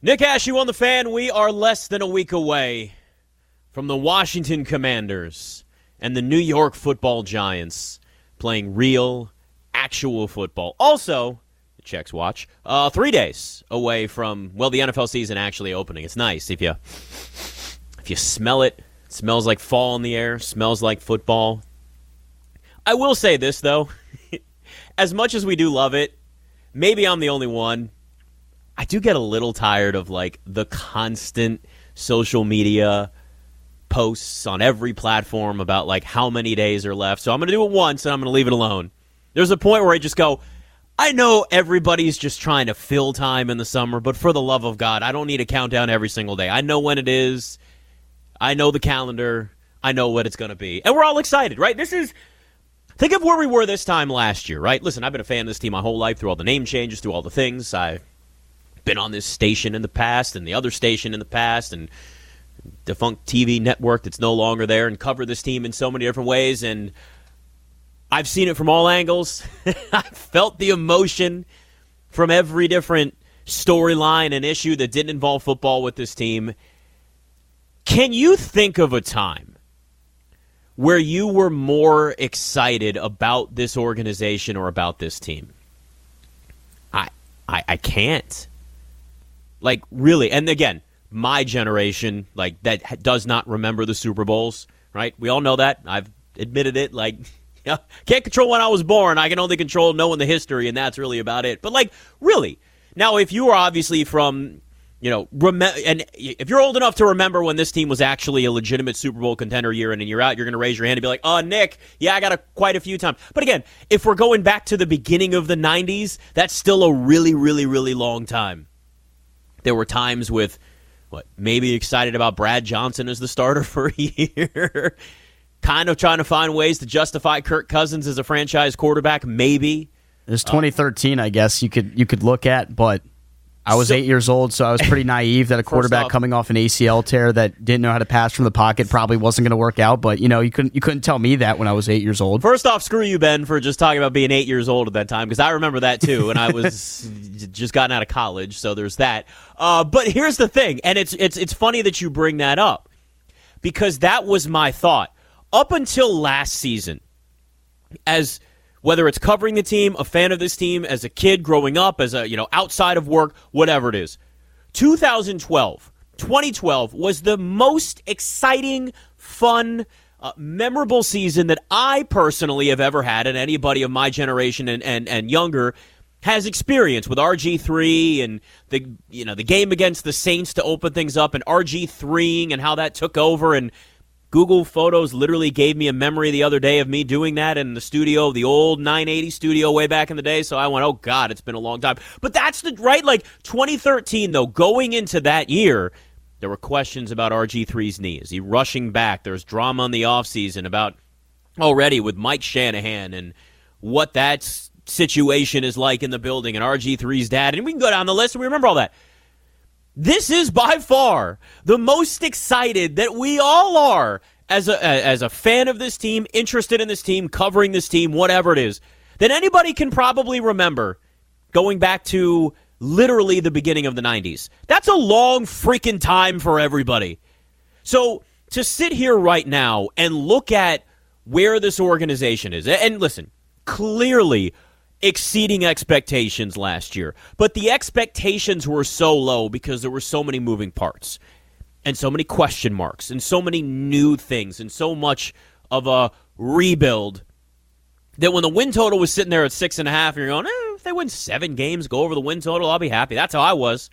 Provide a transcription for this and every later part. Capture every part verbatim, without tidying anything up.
Nick Ashew on the Fan. We are less than a week away from the Washington Commanders and the New York Football Giants playing real, actual football. Also, checks watch, uh, three days away from, well, the N F L season actually opening. It's nice if you if you smell it. It smells like fall in the air, smells like football. I will say this, though. As much as we do love it, maybe I'm the only one. I do get a little tired of, like, the constant social media posts on every platform about, like, how many days are left. So I'm going to do it once, and I'm going to leave it alone. There's a point where I just go, I know everybody's just trying to fill time in the summer, but for the love of God, I don't need a countdown every single day. I know when it is. I know the calendar. I know what it's going to be. And we're all excited, right? This is... Think of where we were this time last year, right? Listen, I've been a fan of this team my whole life through all the name changes, through all the things. I've been on this station in the past and the other station in the past and defunct T V network that's no longer there and covered this team in so many different ways. And I've seen it from all angles. I've felt the emotion from every different storyline and issue that didn't involve football with this team. Can you think of a time where you were more excited about this organization or about this team? I, I I can't. Like, really. And again, my generation, like, that does not remember the Super Bowls, right? We all know that. I've admitted it. Like, you know, can't control when I was born. I can only control knowing the history, and that's really about it. But, like, really. Now, if you are obviously from... You know, rem- and if you're old enough to remember when this team was actually a legitimate Super Bowl contender year in and year out, you're going to raise your hand and be like, oh, Nick, yeah, I got a, quite a few times. But again, if we're going back to the beginning of the nineties, that's still a really, really, really long time. There were times with, what, maybe excited about Brad Johnson as the starter for a year, kind of trying to find ways to justify Kirk Cousins as a franchise quarterback, maybe. There's twenty thirteen, uh, I guess, you could you could look at, but... I was so, eight years old, so I was pretty naive that a quarterback off, coming off an A C L tear that didn't know how to pass from the pocket probably wasn't going to work out. But you know, you couldn't you couldn't tell me that when I was eight years old. First off, screw you, Ben, for just talking about being eight years old at that time, because I remember that too, and I was just gotten out of college, so there's that. Uh, but here's the thing, and it's it's it's funny that you bring that up, because that was my thought up until last season, as. Whether it's covering the team, a fan of this team, as a kid growing up, as a, you know, outside of work, whatever it is. twenty twelve, twenty twelve was the most exciting, fun, uh, memorable season that I personally have ever had, and anybody of my generation and, and, and younger has experienced, with R G three and the you know the game against the Saints to open things up, and R G three-ing and how that took over, and Google Photos literally gave me a memory the other day of me doing that in the studio, the old nine eighty studio way back in the day. So I went, oh, God, it's been a long time. But that's the right, like twenty thirteen, though, going into that year, there were questions about R G three's knee. Is he rushing back? There's drama in the offseason about already with Mike Shanahan and what that situation is like in the building and R G three's dad. And we can go down the list and we remember all that. This is by far the most excited that we all are as a as a fan of this team, interested in this team, covering this team, whatever it is, that anybody can probably remember going back to literally the beginning of the nineties. That's a long freaking time for everybody. So to sit here right now and look at where this organization is, and listen, clearly exceeding expectations last year. But the expectations were so low because there were so many moving parts and so many question marks and so many new things and so much of a rebuild that when the win total was sitting there at six and a half, and you're going, eh, if they win seven games, go over the win total, I'll be happy. That's how I was.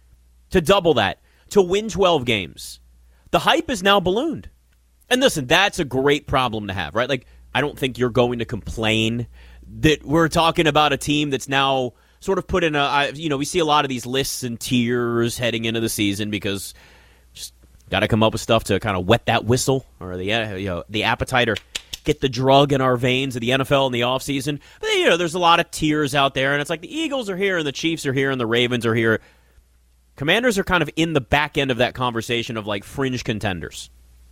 To double that, to win twelve games. The hype is now ballooned. And listen, that's a great problem to have, right? Like, I don't think you're going to complain that we're talking about a team that's now sort of put in a, you know, we see a lot of these lists and tiers heading into the season because just got to come up with stuff to kind of wet that whistle or the, you know, the appetite or get the drug in our veins of the N F L in the offseason. But, you know, there's a lot of tiers out there, and it's like the Eagles are here and the Chiefs are here and the Ravens are here. Commanders are kind of in the back end of that conversation of like fringe contenders.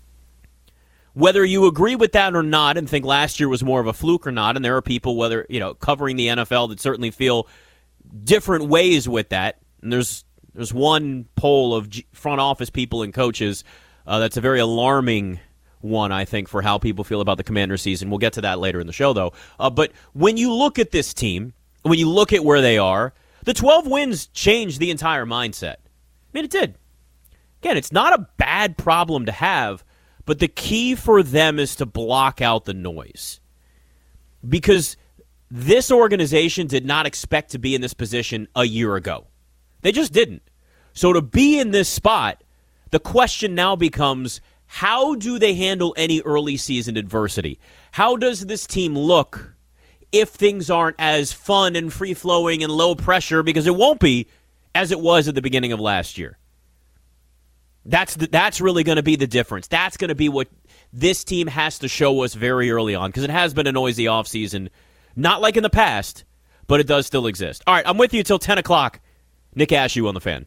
Whether you agree with that or not and think last year was more of a fluke or not, and there are people, whether, you know, covering the N F L that certainly feel different ways with that, and there's there's one poll of G- front office people and coaches uh, that's a very alarming one, I think, for how people feel about the Commanders season. We'll get to that later in the show, though. Uh, but when you look at this team, when you look at where they are, the twelve wins changed the entire mindset. I mean, it did. Again, it's not a bad problem to have, but the key for them is to block out the noise. Because this organization did not expect to be in this position a year ago. They just didn't. So to be in this spot, the question now becomes, how do they handle any early season adversity? How does this team look if things aren't as fun and free-flowing and low pressure, because it won't be, as it was at the beginning of last year? That's the, that's really going to be the difference. That's going to be what this team has to show us very early on, because it has been a noisy offseason, not like in the past, but it does still exist. All right, I'm with you until ten o'clock. Nick Ashew on the Fan.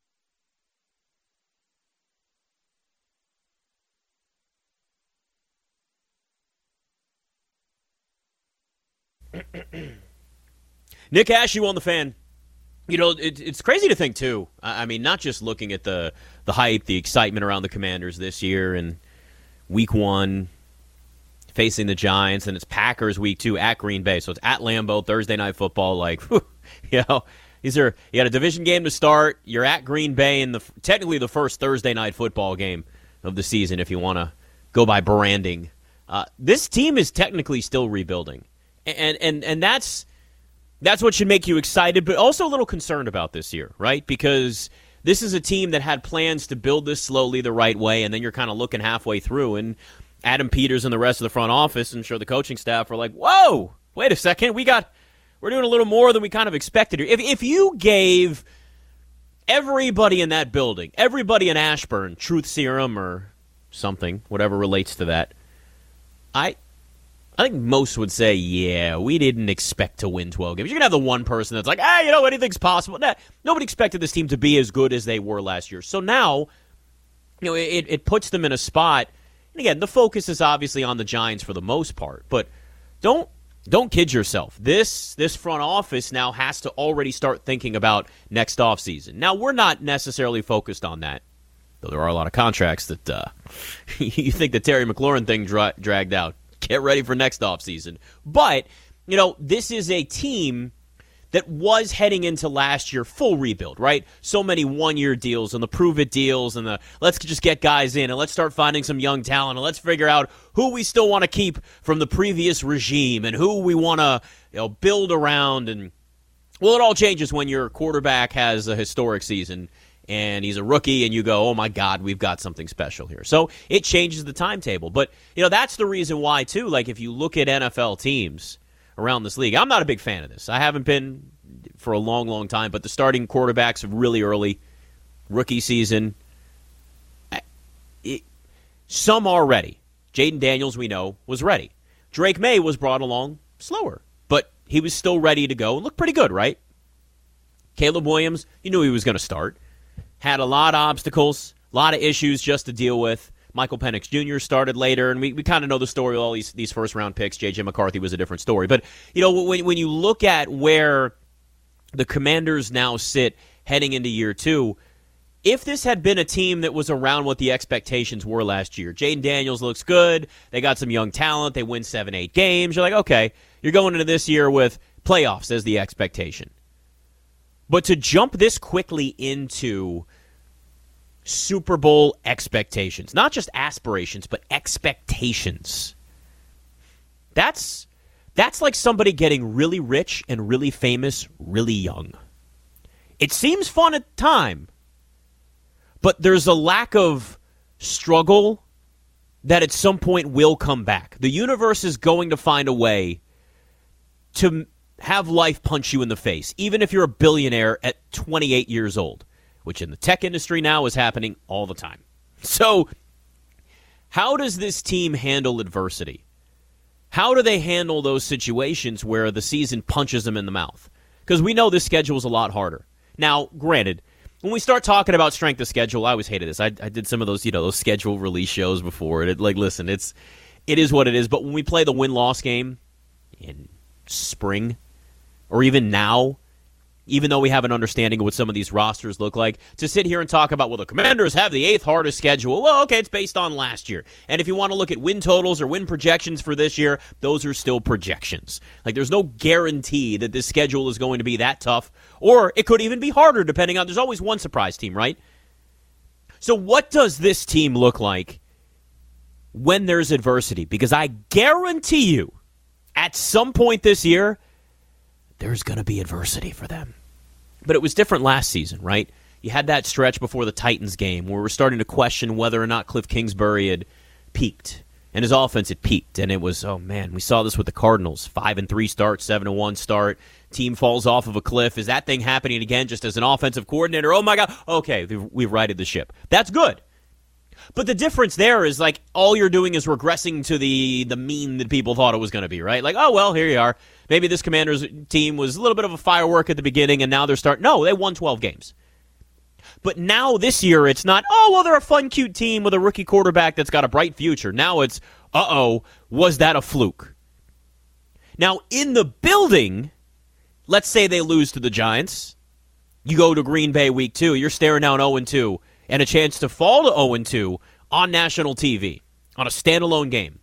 Nick Ashew on the Fan. You know, it, it's crazy to think, too. I mean, not just looking at the, the hype, the excitement around the Commanders this year, and week one facing the Giants, and it's Packers week two at Green Bay. So it's at Lambeau, Thursday Night Football. Like, whew, you know, these are, you got a division game to start. You're at Green Bay in the technically the first Thursday Night Football game of the season, if you want to go by branding. Uh, this team is technically still rebuilding. And and and that's that's what should make you excited, but also a little concerned about this year, right? Because this is a team that had plans to build this slowly the right way, and then you're kind of looking halfway through, and Adam Peters and the rest of the front office, and sure the coaching staff are like, whoa, wait a second, we got we're doing a little more than we kind of expected here. If if you gave everybody in that building, everybody in Ashburn, truth serum or something, whatever relates to that, I I think most would say, yeah, we didn't expect to win twelve games. You're going to have the one person that's like, ah, you know, anything's possible. Nah, nobody expected this team to be as good as they were last year. So now, you know, it, it puts them in a spot. And again, the focus is obviously on the Giants for the most part. But don't don't kid yourself. This this front office now has to already start thinking about next offseason. Now, we're not necessarily focused on that, though there are a lot of contracts that uh, you think the Terry McLaurin thing dra- dragged out. Get ready for next offseason. But, you know, this is a team that was heading into last year full rebuild, right? So many one-year deals and the prove-it deals and the let's just get guys in and let's start finding some young talent and let's figure out who we still want to keep from the previous regime and who we want to, you know, build around. And, well, it all changes when your quarterback has a historic season and he's a rookie, and you go, oh, my God, we've got something special here. So it changes the timetable. But, you know, that's the reason why, too, like if you look at N F L teams around this league, I'm not a big fan of this. I haven't been for a long, long time, but the starting quarterbacks really early, rookie season, it, some are ready. Jaden Daniels, we know, was ready. Drake May was brought along slower, but he was still ready to go and looked pretty good, right? Caleb Williams, you knew he was going to start. Had a lot of obstacles, a lot of issues just to deal with. Michael Penix Junior started later, and we, we kind of know the story of all these, these first-round picks. J J. McCarthy was a different story. But, you know, when, when you look at where the Commanders now sit heading into year two, if this had been a team that was around what the expectations were last year, Jaden Daniels looks good, they got some young talent, they win seven, eight games, you're like, okay, you're going into this year with playoffs as the expectation. But to jump this quickly into Super Bowl expectations, not just aspirations, but expectations, that's that's like somebody getting really rich and really famous really young. It seems fun at the time, but there's a lack of struggle that at some point will come back. The universe is going to find a way to have life punch you in the face, even if you're a billionaire at twenty-eight years old, which in the tech industry now is happening all the time. So how does this team handle adversity? How do they handle those situations where the season punches them in the mouth? Because we know this schedule is a lot harder. Now, granted, when we start talking about strength of schedule, I always hated this. I, I did some of those, you know, those schedule release shows before. And it, like, listen, it's it is what it is. But when we play the win-loss game in spring, or even now, even though we have an understanding of what some of these rosters look like, to sit here and talk about, well, the Commanders have the eighth hardest schedule. Well, okay, it's based on last year. And if you want to look at win totals or win projections for this year, those are still projections. Like, there's no guarantee that this schedule is going to be that tough, or it could even be harder depending on, there's always one surprise team, right? So what does this team look like when there's adversity? Because I guarantee you, at some point this year, there's going to be adversity for them. But it was different last season, right? You had that stretch before the Titans game where we're starting to question whether or not Cliff Kingsbury had peaked. And his offense had peaked. And it was, oh man, we saw this with the Cardinals. Five and three start, seven and one start. Team falls off of a cliff. Is that thing happening again just as an offensive coordinator? Oh my God. Okay, we've, we've righted the ship. That's good. But the difference there is, like, all you're doing is regressing to the the mean that people thought it was going to be, right? Like, oh, well, here you are. Maybe this Commanders team was a little bit of a firework at the beginning, and now they're starting. No, they won twelve games. But now this year, it's not, oh, well, they're a fun, cute team with a rookie quarterback that's got a bright future. Now it's, uh-oh, was that a fluke? Now, in the building, let's say they lose to the Giants. You go to Green Bay week two. You're staring down oh and two. And a chance to fall to oh and two on national T V, on a standalone game.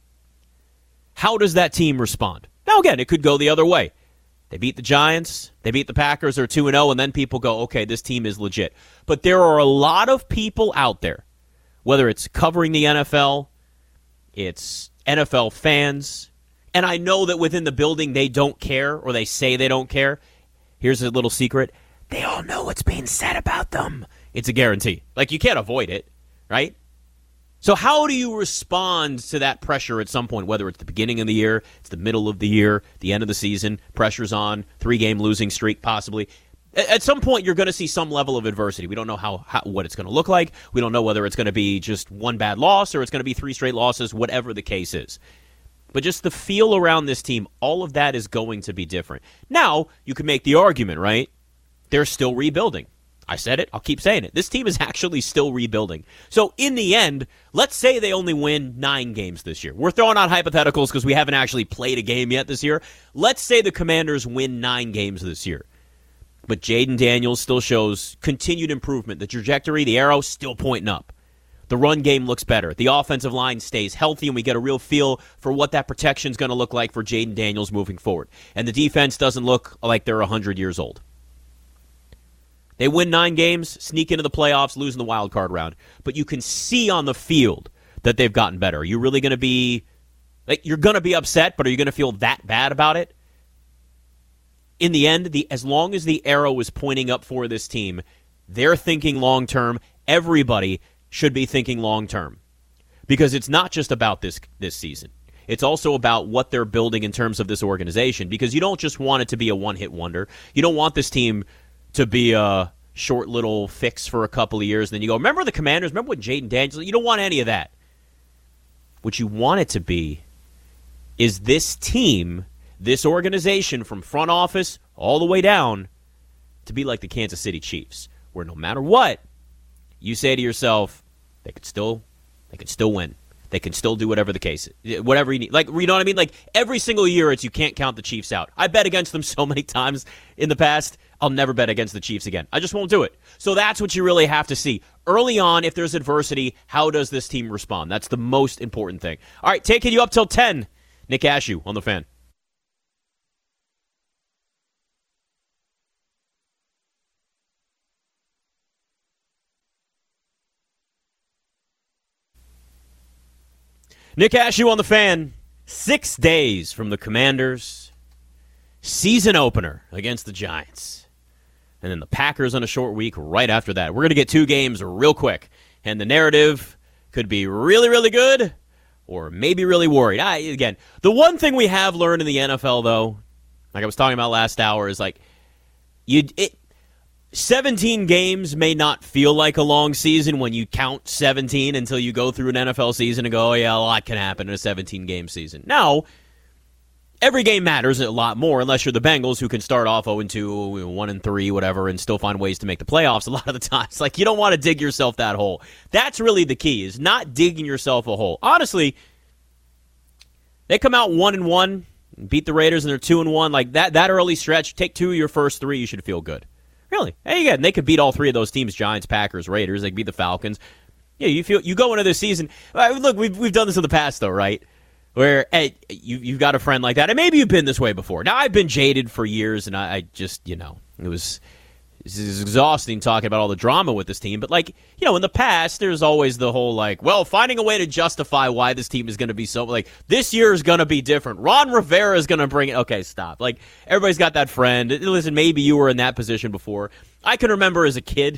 How does that team respond? Now, again, it could go the other way. They beat the Giants, they beat the Packers, they're two and oh, and then people go, okay, this team is legit. But there are a lot of people out there, whether it's covering the N F L, it's N F L fans, and I know that within the building they don't care, or they say they don't care. Here's a little secret. They all know what's being said about them. It's a guarantee. Like, you can't avoid it, right? So how do you respond to that pressure at some point, whether it's the beginning of the year, it's the middle of the year, the end of the season, pressure's on, three-game losing streak possibly. At some point, you're going to see some level of adversity. We don't know how, how what it's going to look like. We don't know whether it's going to be just one bad loss or it's going to be three straight losses, whatever the case is. But just the feel around this team, all of that is going to be different. Now, you can make the argument, right? They're still rebuilding. I said it. I'll keep saying it. This team is actually still rebuilding. So in the end, let's say they only win nine games this year. We're throwing out hypotheticals because we haven't actually played a game yet this year. Let's say the Commanders win nine games this year. But Jayden Daniels still shows continued improvement. The trajectory, the arrow, still pointing up. The run game looks better. The offensive line stays healthy, and we get a real feel for what that protection is going to look like for Jayden Daniels moving forward. And the defense doesn't look like they're one hundred years old. They win nine games, sneak into the playoffs, lose in the wild card round. But you can see on the field that they've gotten better. Are you really going to be, like, you're going to be upset, but are you going to feel that bad about it? In the end, the as long as the arrow is pointing up for this team, they're thinking long-term. Everybody should be thinking long-term. Because it's not just about this this season. It's also about what they're building in terms of this organization. Because you don't just want it to be a one-hit wonder. You don't want this team to be a short little fix for a couple of years, and then you go, remember the Commanders? Remember when Jayden Daniels? You don't want any of that. What you want it to be is this team, this organization from front office all the way down to be like the Kansas City Chiefs, where no matter what, you say to yourself, they could still, they could still win. They can still do whatever the case is, whatever you need. Like, you know what I mean? Like, every single year, it's you can't count the Chiefs out. I bet against them so many times in the past. I'll never bet against the Chiefs again. I just won't do it. So that's what you really have to see. Early on, if there's adversity, how does this team respond? That's the most important thing. All right, taking you up till ten. Nick Ashew on The Fan. Nick Ashew on The Fan. Six days from the Commanders' season opener against the Giants. And then the Packers on a short week right after that. We're going to get two games real quick. And the narrative could be really, really good or maybe really worried. I, again, the one thing we have learned in the N F L, though, like I was talking about last hour, is like you. It, seventeen games may not feel like a long season when you count seventeen until you go through an N F L season and go, oh, yeah, a lot can happen in a seventeen-game season. Now, every game matters a lot more unless you're the Bengals, who can start off oh and two, one and three, whatever, and still find ways to make the playoffs a lot of the times. Like, you don't want to dig yourself that hole. That's really the key, is not digging yourself a hole. Honestly, they come out one and one, beat the Raiders and they're two and one. Like that, that early stretch, take two of your first three, you should feel good. Really? Hey, again, they could beat all three of those teams: Giants, Packers, Raiders. They could beat the Falcons. Yeah, you feel you go into this season. Look, we've we've done this in the past, though, right? Where hey, you you've got a friend like that, and maybe you've been this way before. Now, I've been jaded for years, and I, I just you know it was. It's exhausting talking about all the drama with this team, but like, you know, in the past, there's always the whole like, well, finding a way to justify why this team is going to be so, like, this year is going to be different. Ron Rivera is going to bring it. Okay, stop. Like, everybody's got that friend. Listen, maybe you were in that position before. I can remember as a kid,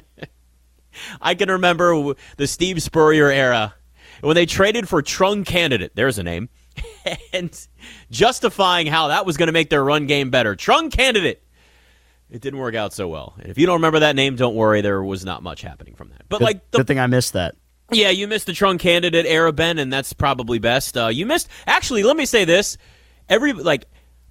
I can remember the Steve Spurrier era when they traded for Trung Candidate. There's a name. And justifying how that was going to make their run game better. Trung Candidate. It didn't work out so well. And if you don't remember that name, don't worry. There was not much happening from that. But good, like, the, good thing I missed that. Yeah, you missed the Trung Candidate era, Ben, and that's probably best. Uh, you missed. Actually, let me say this: every like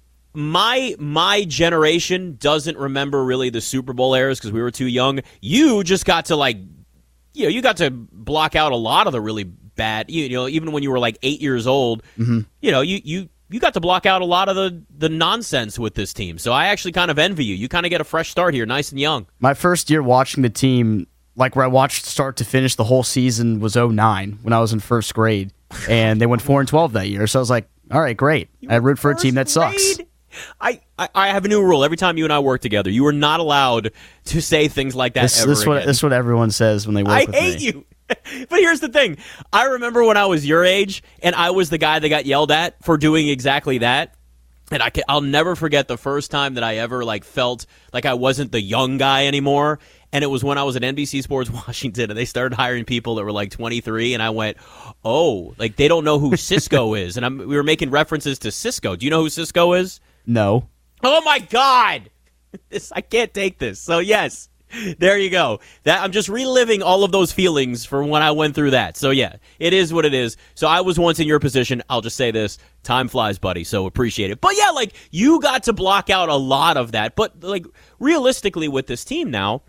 my my generation doesn't remember really the Super Bowl eras because we were too young. You just got to like, you know, you got to block out a lot of the really bad. You, you know, even when you were like eight years old, mm-hmm. you know, you you. You got to block out a lot of the, the nonsense with this team. So I actually kind of envy you. You kind of get a fresh start here, nice and young. My first year watching the team, like where I watched start to finish the whole season, was oh nine when I was in first grade. And they went four and twelve that year. So I was like, all right, great. I root for a team that sucks. I, I, I have a new rule. Every time you and I work together, you are not allowed to say things like that this, ever this again. What, this is what everyone says when they work I with me. I hate you. But here's the thing. I remember when I was your age, and I was the guy that got yelled at for doing exactly that. And I can, I'll never forget the first time that I ever like felt like I wasn't the young guy anymore. And it was when I was at N B C Sports Washington, and they started hiring people that were like twenty-three, and I went, oh, like they don't know who Cisco is. And I'm, we were making references to Cisco. Do you know who Cisco is? No. Oh, my God. This I can't take this. So, yes. There you go. That I'm just reliving all of those feelings from when I went through that. So, yeah, it is what it is. So I was once in your position. I'll just say this. Time flies, buddy, so appreciate it. But, yeah, like, you got to block out a lot of that. But, like, realistically with this team now,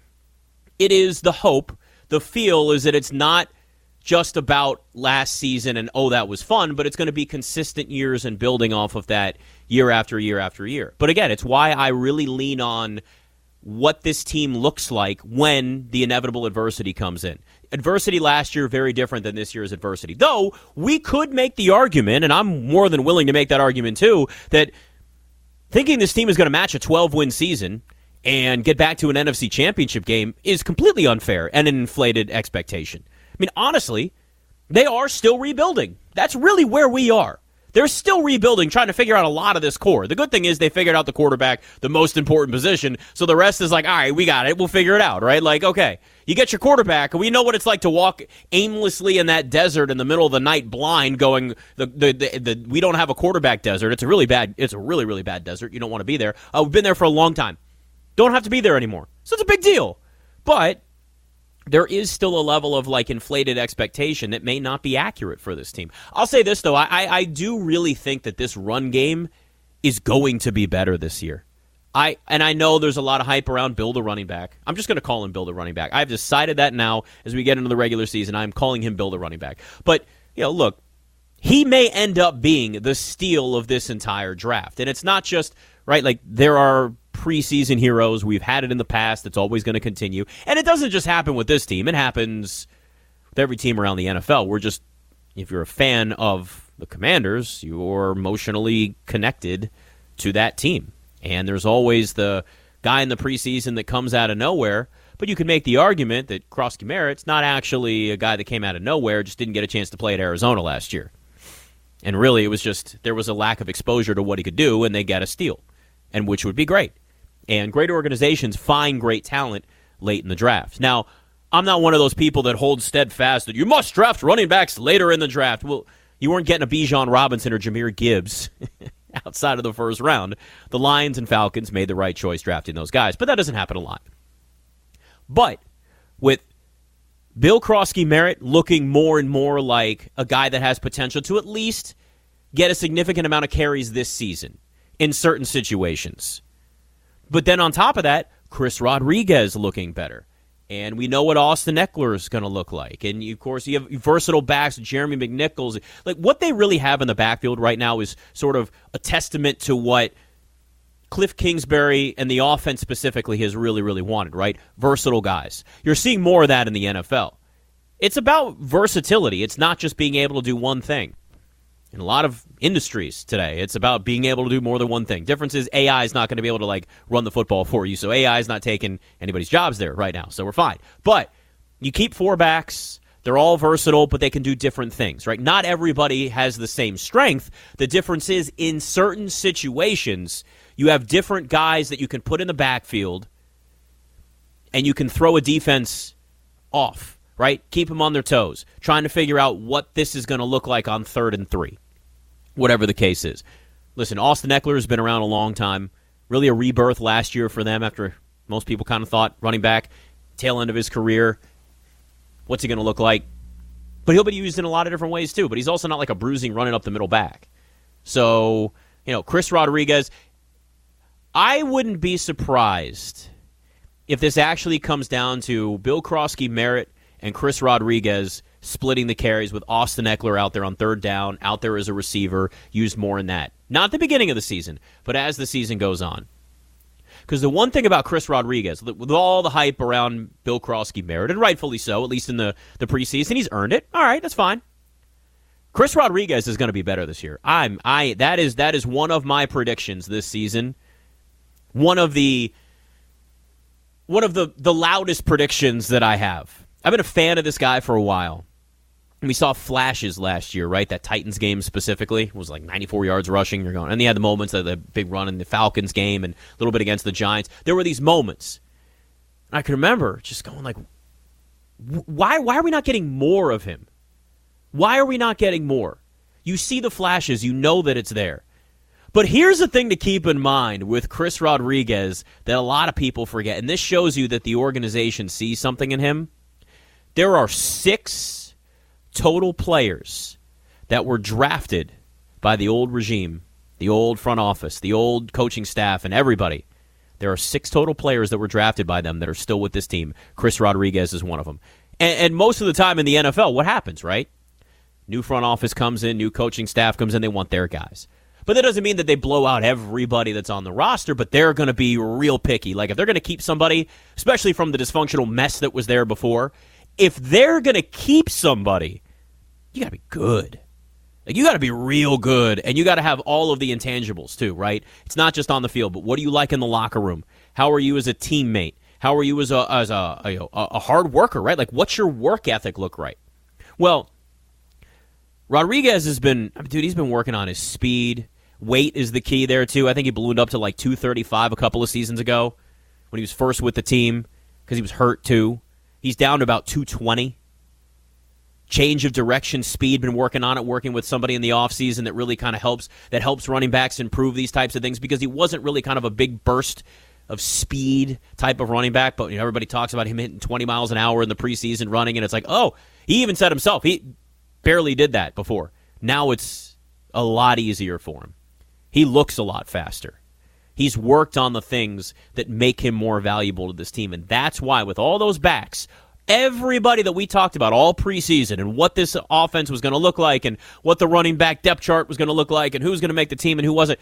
it is the hope, the feel is that it's not just about last season and, oh, that was fun, but it's going to be consistent years and building off of that year after year after year. But, again, it's why I really lean on what this team looks like when the inevitable adversity comes in. Adversity last year, very different than this year's adversity. Though, we could make the argument, and I'm more than willing to make that argument too, that thinking this team is going to match a twelve-win season and get back to an N F C championship game is completely unfair and an inflated expectation. I mean, honestly, they are still rebuilding. That's really where we are. They're still rebuilding, trying to figure out a lot of this core. The good thing is they figured out the quarterback, the most important position, so the rest is like, all right, we got it. We'll figure it out, right? Like, okay, you get your quarterback, and we know what it's like to walk aimlessly in that desert in the middle of the night blind going, the the, the, the we don't have a quarterback desert. It's a really bad, it's a really, really bad desert. You don't want to be there. Uh, we've been there for a long time. Don't have to be there anymore. So it's a big deal. But there is still a level of like inflated expectation that may not be accurate for this team. I'll say this, though. I, I do really think that this run game is going to be better this year. I And I know there's a lot of hype around build a running back. I'm just going to call him build a running back. I've decided that now as we get into the regular season. I'm calling him build a running back. But, you know, look, he may end up being the steal of this entire draft. And it's not just, right, like there are preseason heroes. We've had it in the past. It's always going to continue. And it doesn't just happen with this team. It happens with every team around the N F L. We're just, if you're a fan of the Commanders, you're emotionally connected to that team. And there's always the guy in the preseason that comes out of nowhere. But you can make the argument that Krosky Merritt's not actually a guy that came out of nowhere, just didn't get a chance to play at Arizona last year. And really, it was just, there was a lack of exposure to what he could do, and they got a steal, and which would be great. And great organizations find great talent late in the draft. Now, I'm not one of those people that hold steadfast that you must draft running backs later in the draft. Well, you weren't getting a Bijan Robinson or Jahmyr Gibbs outside of the first round. The Lions and Falcons made the right choice drafting those guys, but that doesn't happen a lot. But with Bill Krosky Merritt looking more and more like a guy that has potential to at least get a significant amount of carries this season in certain situations. But then on top of that, Chris Rodriguez looking better. And we know what Austin Eckler is going to look like. And, you, of course, you have versatile backs, Jeremy McNichols. Like, what they really have in the backfield right now is sort of a testament to what Cliff Kingsbury and the offense specifically has really, really wanted, right? Versatile guys. You're seeing more of that in the N F L. It's about versatility. It's not just being able to do one thing. In a lot of industries today, it's about being able to do more than one thing. Difference is A I is not going to be able to like run the football for you, so A I is not taking anybody's jobs there right now, so we're fine. But you keep four backs. They're all versatile, but they can do different things, right? Not everybody has the same strength. The difference is in certain situations, you have different guys that you can put in the backfield, and you can throw a defense off. Right? Keep them on their toes, trying to figure out what this is going to look like on third and three, whatever the case is. Listen, Austin Eckler has been around a long time. Really a rebirth last year for them after most people kind of thought running back, tail end of his career. What's he going to look like? But he'll be used in a lot of different ways too, but he's also not like a bruising running up the middle back. So, you know, Chris Rodriguez, I wouldn't be surprised if this actually comes down to Bill Krosky-Merritt and Chris Rodriguez splitting the carries with Austin Eckler out there on third down, out there as a receiver, used more in that. Not at the beginning of the season, but as the season goes on. Because the one thing about Chris Rodriguez, with all the hype around Bill Krosky-Merritt, and rightfully so, at least in the, the preseason, he's earned it. All right, that's fine. Chris Rodriguez is going to be better this year. I'm I that is that is one of my predictions this season. One of the one of the, the loudest predictions that I have. I've been a fan of this guy for a while. And we saw flashes last year, right? That Titans game specifically was like ninety-four yards rushing. You're going, and he had the moments of the big run in the Falcons game and a little bit against the Giants. There were these moments. And I can remember just going like, why, why are we not getting more of him? Why are we not getting more? You see the flashes. You know that it's there. But here's the thing to keep in mind with Chris Rodriguez that a lot of people forget, and this shows you that the organization sees something in him. There are six total players that were drafted by the old regime, the old front office, the old coaching staff, and everybody. There are six total players that were drafted by them that are still with this team. Chris Rodriguez is one of them. And, and most of the time in the N F L, what happens, right? New front office comes in, new coaching staff comes in, they want their guys. But that doesn't mean that they blow out everybody that's on the roster, but they're going to be real picky. Like if they're going to keep somebody, especially from the dysfunctional mess that was there before, if they're going to keep somebody, you got to be good. Like you got to be real good, and you got to have all of the intangibles too, right? It's not just on the field, but what do you like in the locker room? How are you as a teammate? How are you as a as a a, a hard worker, right? Like what's your work ethic look like? Well, Rodriguez has been, dude, he's been working on his speed. Weight is the key there too. I think he ballooned up to like two thirty-five a couple of seasons ago when he was first with the team because he was hurt too. He's down to about two twenty. Change of direction, speed, been working on it, working with somebody in the offseason that really kind of helps, that helps running backs improve these types of things because he wasn't really kind of a big burst of speed type of running back, but you know, everybody talks about him hitting twenty miles an hour in the preseason running, and it's like, oh, he even said himself, he barely did that before. Now it's a lot easier for him. He looks a lot faster. He's worked on the things that make him more valuable to this team, and that's why with all those backs, everybody that we talked about all preseason and what this offense was going to look like and what the running back depth chart was going to look like and who was going to make the team and who wasn't,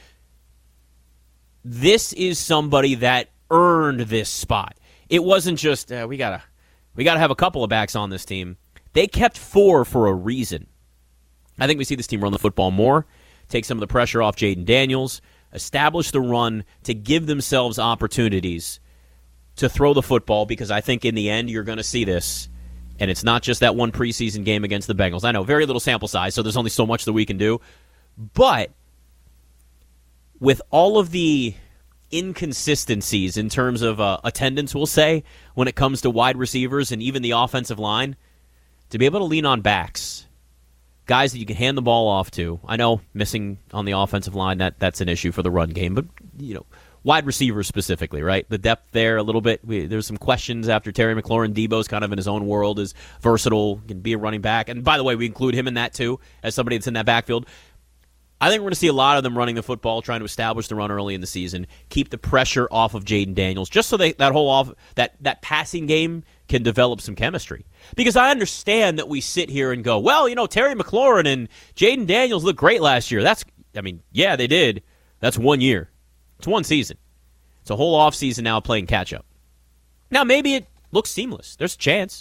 this is somebody that earned this spot. It wasn't just, uh, we gotta, we gotta have a couple of backs on this team. They kept four for a reason. I think we see this team run the football more, take some of the pressure off Jaden Daniels, establish the run to give themselves opportunities to throw the football, because I think in the end you're going to see this, and it's not just that one preseason game against the Bengals. I know, very little sample size, so there's only so much that we can do. But with all of the inconsistencies in terms of uh, attendance, we'll say, when it comes to wide receivers and even the offensive line, to be able to lean on backs, guys that you can hand the ball off to. I know missing on the offensive line, that that's an issue for the run game, but you know, wide receivers specifically, right? The depth there a little bit. We, there's some questions after Terry McLaurin. Debo's kind of in his own world, is versatile, can be a running back. And by the way, we include him in that too, as somebody that's in that backfield. I think we're going to see a lot of them running the football, trying to establish the run early in the season, keep the pressure off of Jaden Daniels, just so they, that whole off that, that passing game can develop some chemistry. Because I understand that we sit here and go, well, you know, Terry McLaurin and Jaden Daniels looked great last year. That's, I mean, yeah, they did. That's one year. It's one season. It's a whole offseason now playing catch-up. Now, maybe it looks seamless. There's a chance.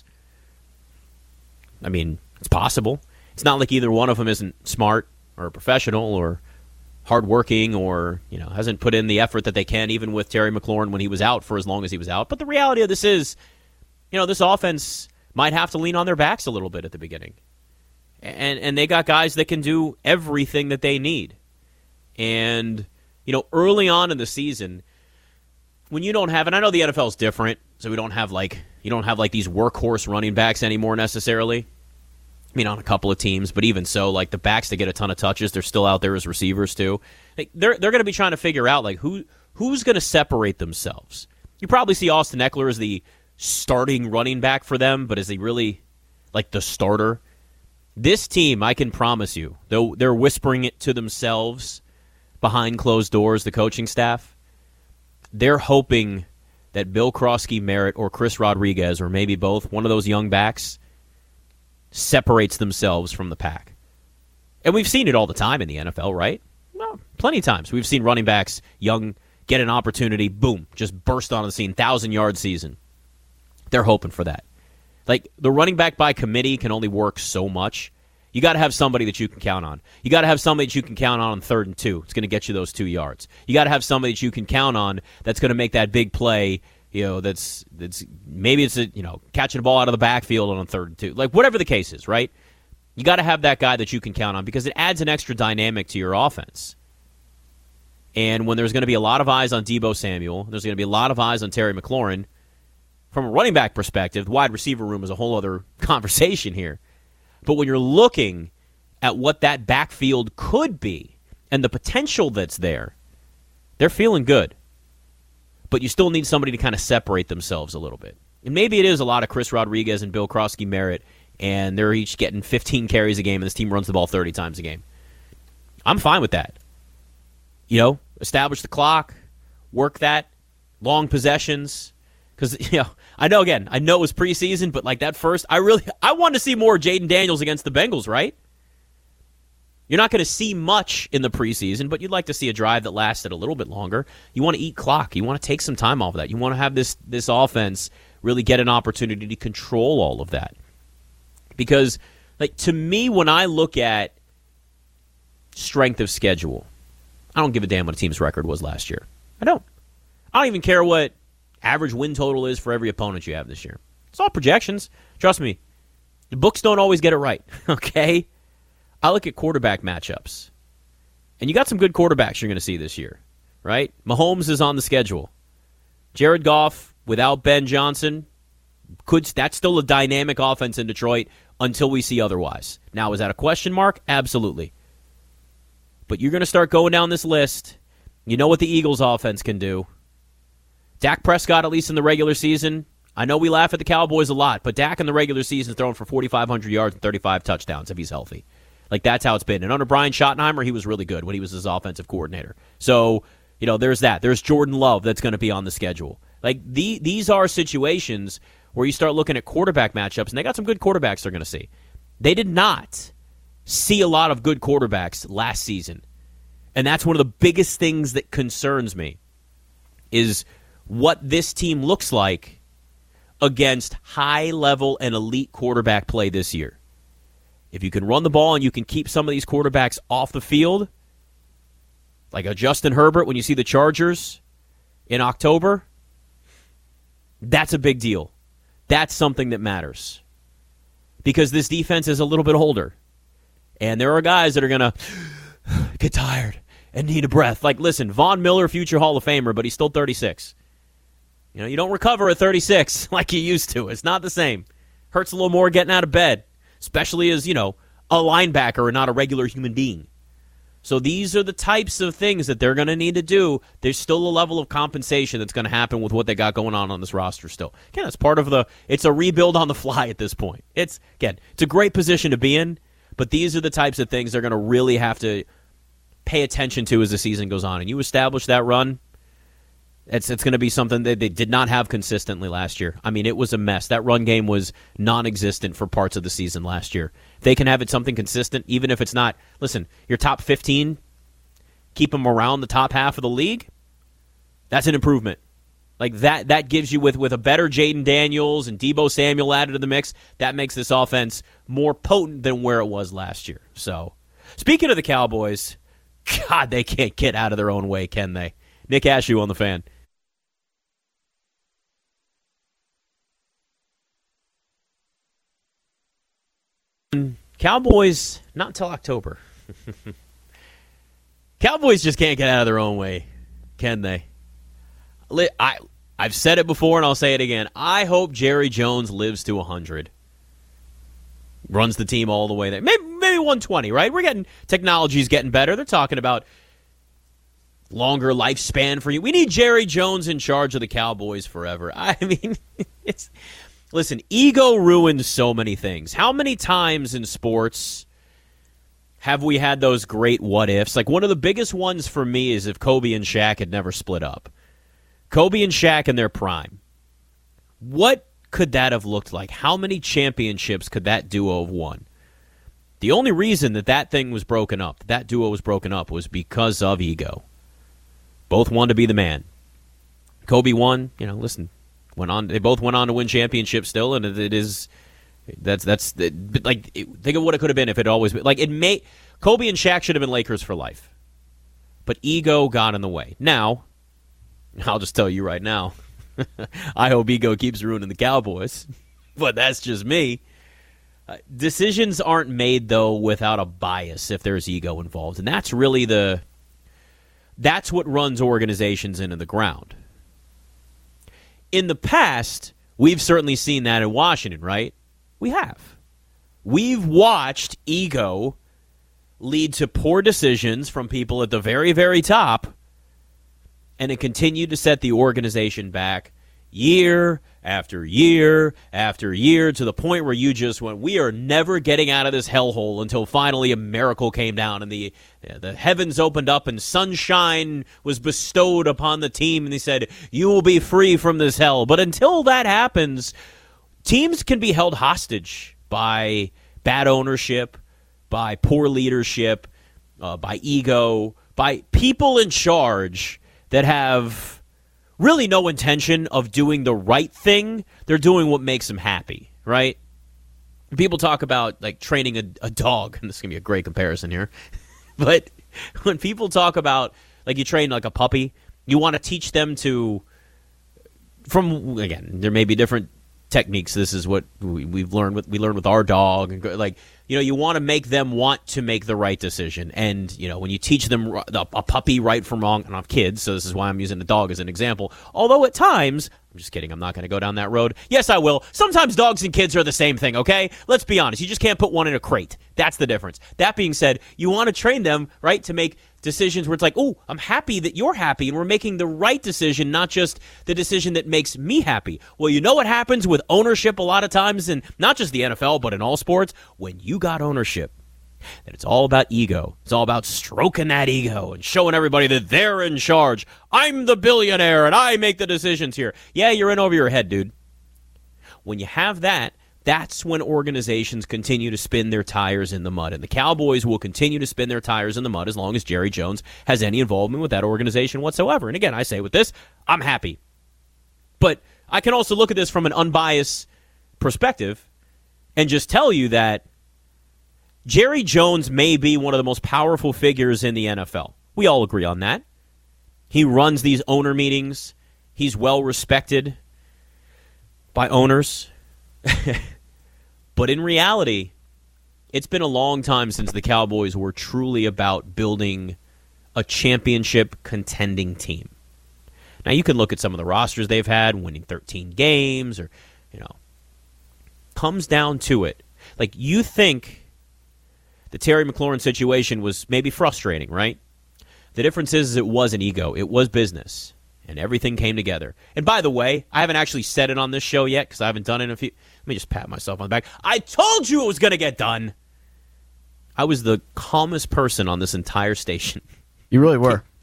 I mean, it's possible. It's not like either one of them isn't smart or professional or hardworking or, you know, hasn't put in the effort that they can, even with Terry McLaurin when he was out for as long as he was out. But the reality of this is, you know, this offense might have to lean on their backs a little bit at the beginning. And and they got guys that can do everything that they need. And, you know, early on in the season, when you don't have, and I know the N F L is different, so we don't have like, you don't have like these workhorse running backs anymore necessarily. I mean, on a couple of teams, but even so, like the backs that get a ton of touches, they're still out there as receivers too. Like, they're they're going to be trying to figure out like who who's going to separate themselves. You probably see Austin Eckler as the starting running back for them, but is he really like the starter? This team, I can promise you, though they're whispering it to themselves behind closed doors, the coaching staff, they're hoping that Bill Krosky-Merritt or Chris Rodriguez, or maybe both, one of those young backs, separates themselves from the pack. And we've seen it all the time in the N F L, right? Well, plenty of times. We've seen running backs, young, get an opportunity, boom, just burst on the scene, thousand-yard season. They're hoping for that. Like, the running back by committee can only work so much. You got to have somebody that you can count on. You got to have somebody that you can count on on third and two. It's going to get you those two yards. You got to have somebody that you can count on that's going to make that big play. You know, that's that's maybe it's a you know catching a ball out of the backfield on third and two, like whatever the case is, right? You got to have that guy that you can count on because it adds an extra dynamic to your offense. And when there's going to be a lot of eyes on Deebo Samuel, there's going to be a lot of eyes on Terry McLaurin. From a running back perspective, the wide receiver room is a whole other conversation here. But when you're looking at what that backfield could be and the potential that's there, they're feeling good. But you still need somebody to kind of separate themselves a little bit. And maybe it is a lot of Chris Rodriguez and Bill Krosky-Merritt, and they're each getting fifteen carries a game, and this team runs the ball thirty times a game. I'm fine with that. You know, establish the clock, work that, long possessions. Because, you know, I know, again, I know it was preseason, but like that first, I really, I wanted to see more Jaden Daniels against the Bengals, right? You're not going to see much in the preseason, but you'd like to see a drive that lasted a little bit longer. You want to eat clock. You want to take some time off of that. You want to have this this offense really get an opportunity to control all of that. Because, like, to me, when I look at strength of schedule, I don't give a damn what a team's record was last year. I don't. I don't even care what average win total is for every opponent you have this year. It's all projections. Trust me, the books don't always get it right, okay? I look at quarterback matchups, and you got some good quarterbacks you're going to see this year, right? Mahomes is on the schedule. Jared Goff, without Ben Johnson, could that's still a dynamic offense in Detroit until we see otherwise. Now, is that a question mark? Absolutely. But you're going to start going down this list. You know what the Eagles' offense can do. Dak Prescott, at least in the regular season, I know we laugh at the Cowboys a lot, but Dak in the regular season is throwing for forty-five hundred yards and thirty-five touchdowns if he's healthy. Like, that's how it's been. And under Brian Schottenheimer, he was really good when he was his offensive coordinator. So, you know, there's that. There's Jordan Love that's going to be on the schedule. Like, the, these are situations where you start looking at quarterback matchups, and they got some good quarterbacks they're going to see. They did not see a lot of good quarterbacks last season. And that's one of the biggest things that concerns me is what this team looks like against high-level and elite quarterback play this year. If you can run the ball and you can keep some of these quarterbacks off the field, like a Justin Herbert when you see the Chargers in October, that's a big deal. That's something that matters. Because this defense is a little bit older. And there are guys that are going to get tired and need a breath. Like, listen, Von Miller, future Hall of Famer, but he's still thirty-six. You know, you don't recover at thirty-six like you used to. It's not the same. Hurts a little more getting out of bed, especially as, you know, a linebacker and not a regular human being. So these are the types of things that they're going to need to do. There's still a level of compensation that's going to happen with what they got going on on this roster still. Again, it's part of the, it's a rebuild on the fly at this point. It's, again, it's a great position to be in, but these are the types of things they're going to really have to pay attention to as the season goes on. And you establish that run, It's it's going to be something that they did not have consistently last year. I mean, it was a mess. That run game was non-existent for parts of the season last year. If they can have it something consistent, even if it's not, listen, your top fifteen, keep them around the top half of the league, that's an improvement. Like that that gives you, with, with a better Jaden Daniels and Deebo Samuel added to the mix, that makes this offense more potent than where it was last year. So, speaking of the Cowboys, God, they can't get out of their own way, can they? Nick Ashew on the Fan. Cowboys, not until October. Cowboys just can't get out of their own way, can they? I, I've said it before, and I'll say it again. I hope Jerry Jones lives to one hundred. Runs the team all the way there. Maybe, maybe one twenty, right? We're getting, technology's getting better. They're talking about longer lifespan for you. We need Jerry Jones in charge of the Cowboys forever. I mean, it's... Listen, ego ruins so many things. How many times in sports have we had those great what-ifs? Like, one of the biggest ones for me is if Kobe and Shaq had never split up. Kobe and Shaq in their prime. What could that have looked like? How many championships could that duo have won? The only reason that that thing was broken up, that, that duo was broken up, was because of ego. Both wanted to be the man. Kobe won, you know, listen, went on. They both went on to win championships still, and it, it is that's that's it, like it, think of what it could have been if it always been like it may. Kobe and Shaq should have been Lakers for life, but ego got in the way. Now, I'll just tell you right now, I hope ego keeps ruining the Cowboys, but that's just me. Uh, decisions aren't made though without a bias if there's ego involved, and that's really the that's what runs organizations into the ground. In the past, we've certainly seen that in Washington, right? We have. We've watched ego lead to poor decisions from people at the very, very top, and it continued to set the organization back year after year after year to the point where you just went, we are never getting out of this hellhole until finally a miracle came down and the the heavens opened up and sunshine was bestowed upon the team and they said, you will be free from this hell. But until that happens, teams can be held hostage by bad ownership, by poor leadership, uh, by ego, by people in charge that have really no intention of doing the right thing. They're doing what makes them happy, right? People talk about like training a, a dog, and this is going to be a great comparison here. But when people talk about like you train like a puppy, you want to teach them to, from, again, there may be different techniques. This is what we, we've learned with, we learned with our dog. And like, you know, you want to make them want to make the right decision. And, you know, when you teach them a, a puppy right from wrong, and I'm kids, so this is why I'm using the dog as an example. Although at times, I'm just kidding, I'm not going to go down that road. Yes, I will. Sometimes dogs and kids are the same thing, okay? Let's be honest. You just can't put one in a crate. That's the difference. That being said, you want to train them, right, to make decisions where it's like, oh, I'm happy that you're happy, and we're making the right decision, not just the decision that makes me happy. Well, you know what happens with ownership a lot of times, and not just the N F L, but in all sports? When you got ownership, that it's all about ego. It's all about stroking that ego and showing everybody that they're in charge. I'm the billionaire, and I make the decisions here. Yeah, you're in over your head, dude. When you have that, that's when organizations continue to spin their tires in the mud. And the Cowboys will continue to spin their tires in the mud as long as Jerry Jones has any involvement with that organization whatsoever. And again, I say with this, I'm happy. But I can also look at this from an unbiased perspective and just tell you that Jerry Jones may be one of the most powerful figures in the N F L. We all agree on that. He runs these owner meetings. He's well respected by owners. But in reality, it's been a long time since the Cowboys were truly about building a championship contending team. Now, you can look at some of the rosters they've had, winning thirteen games, or, you know, comes down to it. Like, you think the Terry McLaurin situation was maybe frustrating, right? The difference is, is it wasn't ego. It was business. And everything came together. And by the way, I haven't actually said it on this show yet because I haven't done it in a few. Let me just pat myself on the back. I told you it was going to get done. I was the calmest person on this entire station. You really were.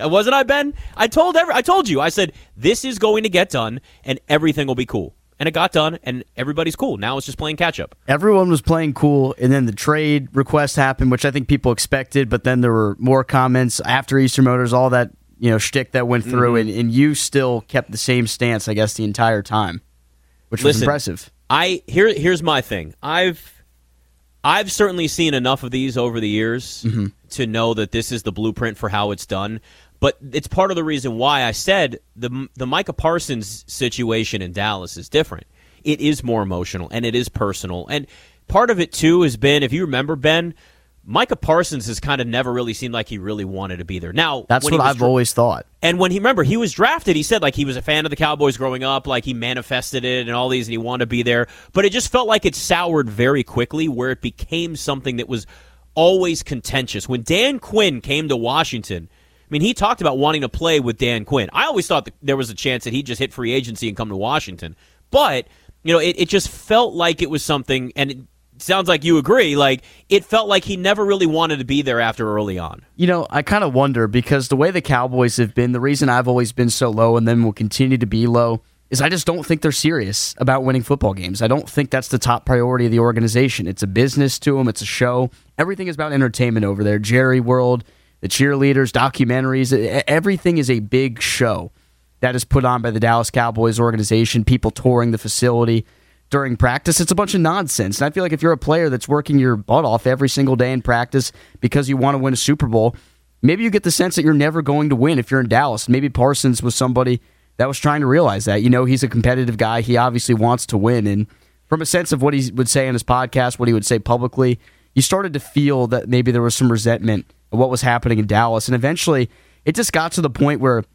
Wasn't I, Ben? I told every, I told you. I said, this is going to get done, and everything will be cool. And it got done, and everybody's cool. Now it's just playing catch-up. Everyone was playing cool, and then the trade request happened, which I think people expected, but then there were more comments after Eastern Motors, all that, you know, shtick that went through, mm-hmm. and, and you still kept the same stance, I guess, the entire time, which was Listen, impressive. I here here's my thing. I've I've certainly seen enough of these over the years mm-hmm. to know that this is the blueprint for how it's done. But it's part of the reason why I said the the Micah Parsons situation in Dallas is different. It is more emotional, and it is personal. And part of it, too, has been, if you remember, Ben, Micah Parsons has kind of never really seemed like he really wanted to be there. Now, that's what I've dra- always thought. And when he, remember, he was drafted, he said, like, he was a fan of the Cowboys growing up, like, he manifested it and all these, and he wanted to be there. But it just felt like it soured very quickly, where it became something that was always contentious. When Dan Quinn came to Washington, I mean, he talked about wanting to play with Dan Quinn. I always thought that there was a chance that he'd just hit free agency and come to Washington. But, you know, it, it just felt like it was something, and it sounds like you agree, like, it felt like he never really wanted to be there after early on. You know, I kind of wonder, because the way the Cowboys have been, the reason I've always been so low and then will continue to be low, is I just don't think they're serious about winning football games. I don't think that's the top priority of the organization. It's a business to them. It's a show. Everything is about entertainment over there. Jerry World, the cheerleaders, documentaries, everything is a big show that is put on by the Dallas Cowboys organization, people touring the facility during practice. It's a bunch of nonsense. And I feel like if you're a player that's working your butt off every single day in practice because you want to win a Super Bowl, maybe you get the sense that you're never going to win if you're in Dallas. Maybe Parsons was somebody that was trying to realize that. You know, he's a competitive guy. He obviously wants to win. And from a sense of what he would say on his podcast, what he would say publicly, you started to feel that maybe there was some resentment of what was happening in Dallas. And eventually, it just got to the point where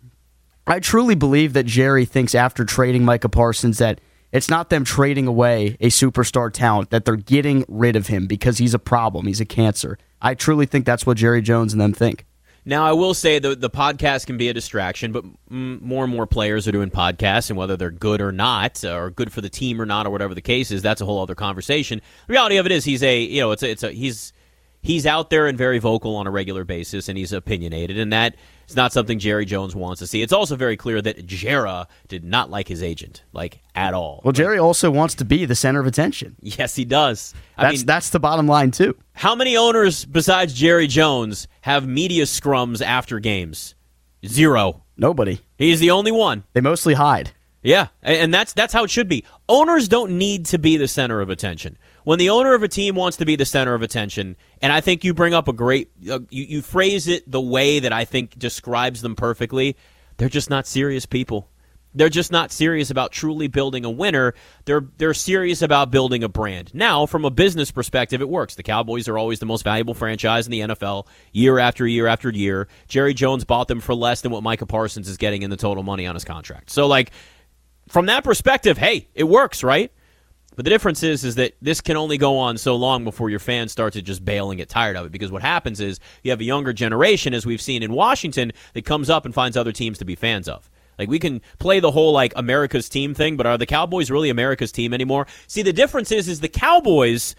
I truly believe that Jerry thinks after trading Micah Parsons that it's not them trading away a superstar talent, that they're getting rid of him because he's a problem. He's a cancer. I truly think that's what Jerry Jones and them think. Now, I will say the the podcast can be a distraction, but m- more and more players are doing podcasts, and whether they're good or not, or good for the team or not, or whatever the case is, that's a whole other conversation. The reality of it is, he's a you know, it's a, it's a he's he's out there and very vocal on a regular basis, and he's opinionated, and that is not something Jerry Jones wants to see. It's also very clear that Jera did not like his agent, like, at all. Well, Jerry also wants to be the center of attention. Yes, he does. I that's mean, that's the bottom line, too. How many owners besides Jerry Jones have media scrums after games? Zero. Nobody. He's the only one. They mostly hide. Yeah, and that's that's how it should be. Owners don't need to be the center of attention. When the owner of a team wants to be the center of attention, and I think you bring up a great, uh, you, you phrase it the way that I think describes them perfectly, they're just not serious people. They're just not serious about truly building a winner. They're they're serious about building a brand. Now, from a business perspective, it works. The Cowboys are always the most valuable franchise in the N F L, year after year after year. Jerry Jones bought them for less than what Micah Parsons is getting in the total money on his contract. So, like, from that perspective, hey, it works, right? But the difference is, is that this can only go on so long before your fans start to just bail and get tired of it. Because what happens is you have a younger generation, as we've seen in Washington, that comes up and finds other teams to be fans of. Like, we can play the whole, like, America's team thing, but are the Cowboys really America's team anymore? See, the difference is, is the Cowboys,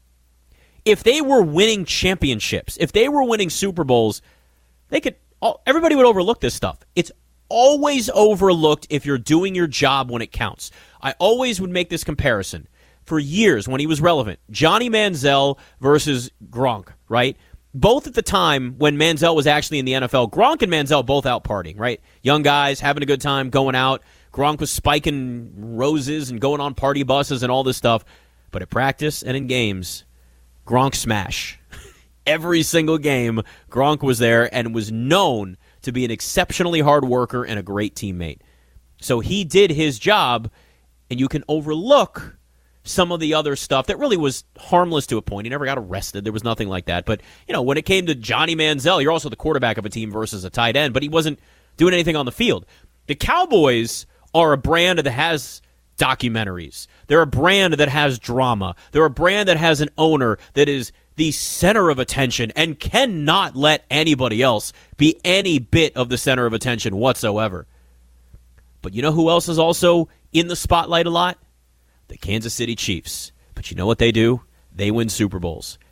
if they were winning championships, if they were winning Super Bowls, they could, everybody would overlook this stuff. It's always overlooked if you're doing your job when it counts. I always would make this comparison. For years, when he was relevant, Johnny Manziel versus Gronk, right? Both at the time when Manziel was actually in the N F L, Gronk and Manziel both out partying, right? Young guys having a good time, going out. Gronk was spiking roses and going on party buses and all this stuff. But at practice and in games, Gronk smash. Every single game, Gronk was there and was known to be an exceptionally hard worker and a great teammate. So he did his job, and you can overlook some of the other stuff that really was harmless to a point. He never got arrested. There was nothing like that. But, you know, when it came to Johnny Manziel, you're also the quarterback of a team versus a tight end, but he wasn't doing anything on the field. The Cowboys are a brand that has documentaries. They're a brand that has drama. They're a brand that has an owner that is the center of attention and cannot let anybody else be any bit of the center of attention whatsoever. But you know who else is also in the spotlight a lot? The Kansas City Chiefs. But you know what they do? They win Super Bowls.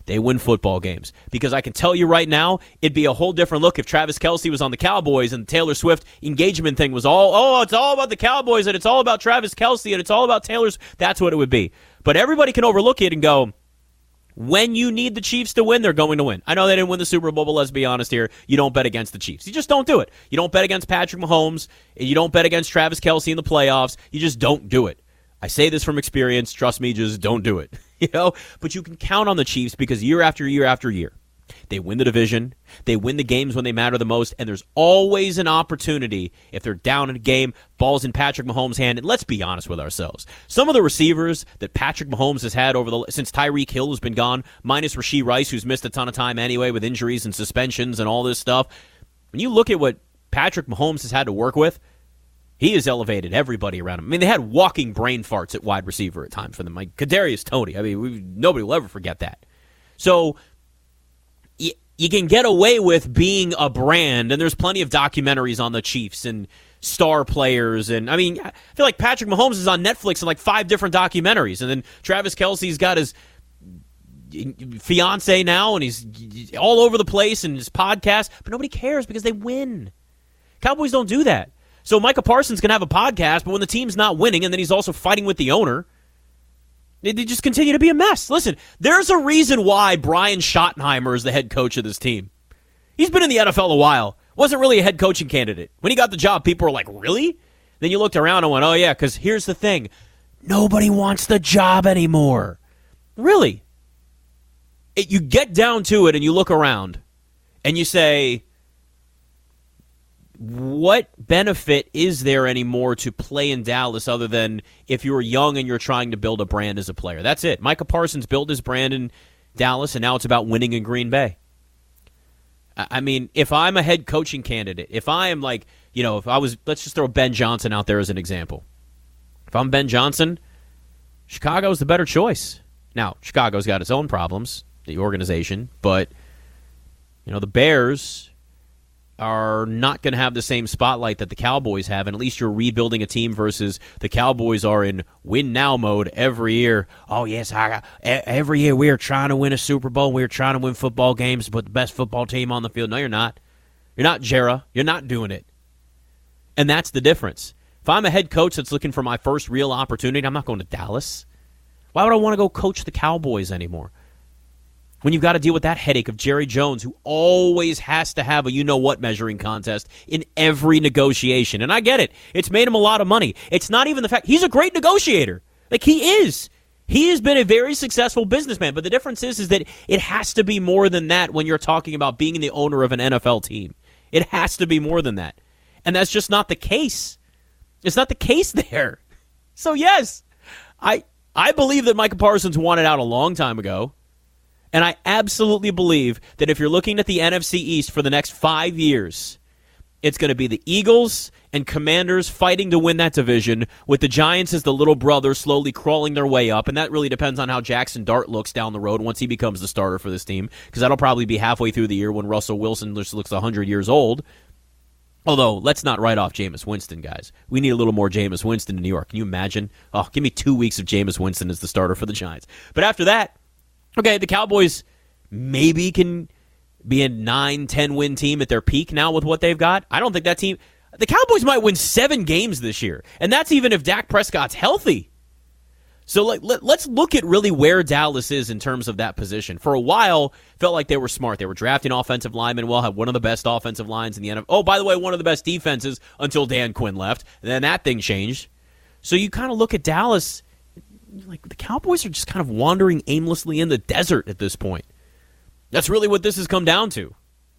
They win football games. Because I can tell you right now, it'd be a whole different look if Travis Kelce was on the Cowboys and the Taylor Swift engagement thing was all, oh, it's all about the Cowboys and it's all about Travis Kelce and it's all about Taylor's. That's what it would be. But everybody can overlook it and go, when you need the Chiefs to win, they're going to win. I know they didn't win the Super Bowl, but let's be honest here. You don't bet against the Chiefs. You just don't do it. You don't bet against Patrick Mahomes. You don't bet against Travis Kelce in the playoffs. You just don't do it. I say this from experience. Trust me, just don't do it. You know, but you can count on the Chiefs because year after year after year, they win the division, they win the games when they matter the most, and there's always an opportunity if they're down in a game, ball's in Patrick Mahomes' hand. And let's be honest with ourselves. Some of the receivers that Patrick Mahomes has had over the since Tyreek Hill has been gone, minus Rashee Rice, who's missed a ton of time anyway with injuries and suspensions and all this stuff. When you look at what Patrick Mahomes has had to work with, he has elevated everybody around him. I mean, they had walking brain farts at wide receiver at times for them. Like Kadarius Toney. I mean, we, nobody will ever forget that. So y- you can get away with being a brand, and there's plenty of documentaries on the Chiefs and star players. And I mean, I feel like Patrick Mahomes is on Netflix in like five different documentaries, and then Travis Kelce's got his fiance now, and he's all over the place in his podcast. But nobody cares because they win. Cowboys don't do that. So Micah Parsons can have a podcast, but when the team's not winning and then he's also fighting with the owner, they, they just continue to be a mess. Listen, there's a reason why Brian Schottenheimer is the head coach of this team. He's been in the N F L a while. Wasn't really a head coaching candidate. When he got the job, people were like, really? Then you looked around and went, oh, yeah, because here's the thing. Nobody wants the job anymore. Really? It, you get down to it and you look around and you say, what benefit is there anymore to play in Dallas other than if you're young and you're trying to build a brand as a player? That's it. Micah Parsons built his brand in Dallas, and now it's about winning in Green Bay. I mean, if I'm a head coaching candidate, if I am like, you know, if I was, let's just throw Ben Johnson out there as an example. If I'm Ben Johnson, Chicago's the better choice. Now, Chicago's got its own problems, the organization, but, you know, the Bears are not going to have the same spotlight that the Cowboys have, and at least you're rebuilding a team versus the Cowboys are in win-now mode every year. Oh, yes, I, every year we are trying to win a Super Bowl. We're trying to win football games, put the best football team on the field. No, you're not. You're not Jera. You're not doing it. And that's the difference. If I'm a head coach that's looking for my first real opportunity, I'm not going to Dallas. Why would I want to go coach the Cowboys anymore? When you've got to deal with that headache of Jerry Jones, who always has to have a you-know-what measuring contest in every negotiation. And I get it. It's made him a lot of money. It's not even the fact. He's a great negotiator. Like, he is. He has been a very successful businessman. But the difference is, is that it has to be more than that when you're talking about being the owner of an N F L team. It has to be more than that. And that's just not the case. It's not the case there. So, yes, I I believe that Micah Parsons wanted out a long time ago. And I absolutely believe that if you're looking at the N F C East for the next five years, it's going to be the Eagles and Commanders fighting to win that division, with the Giants as the little brother slowly crawling their way up. And that really depends on how Jackson Dart looks down the road once he becomes the starter for this team, because that'll probably be halfway through the year when Russell Wilson just looks one hundred years old. Although, let's not write off Jameis Winston, guys. We need a little more Jameis Winston in New York. Can you imagine? Oh, give me two weeks of Jameis Winston as the starter for the Giants. But after that, okay, the Cowboys maybe can be a nine, ten-win team at their peak now with what they've got. I don't think that team... The Cowboys might win seven games this year, and that's even if Dak Prescott's healthy. So like, let, let's look at really where Dallas is in terms of that position. For a while, felt like they were smart. They were drafting offensive linemen well, had one of the best offensive lines in the N F L. Oh, by the way, one of the best defenses until Dan Quinn left, and then that thing changed. So you kind of look at Dallas... Like, the Cowboys are just kind of wandering aimlessly in the desert at this point. That's really what this has come down to.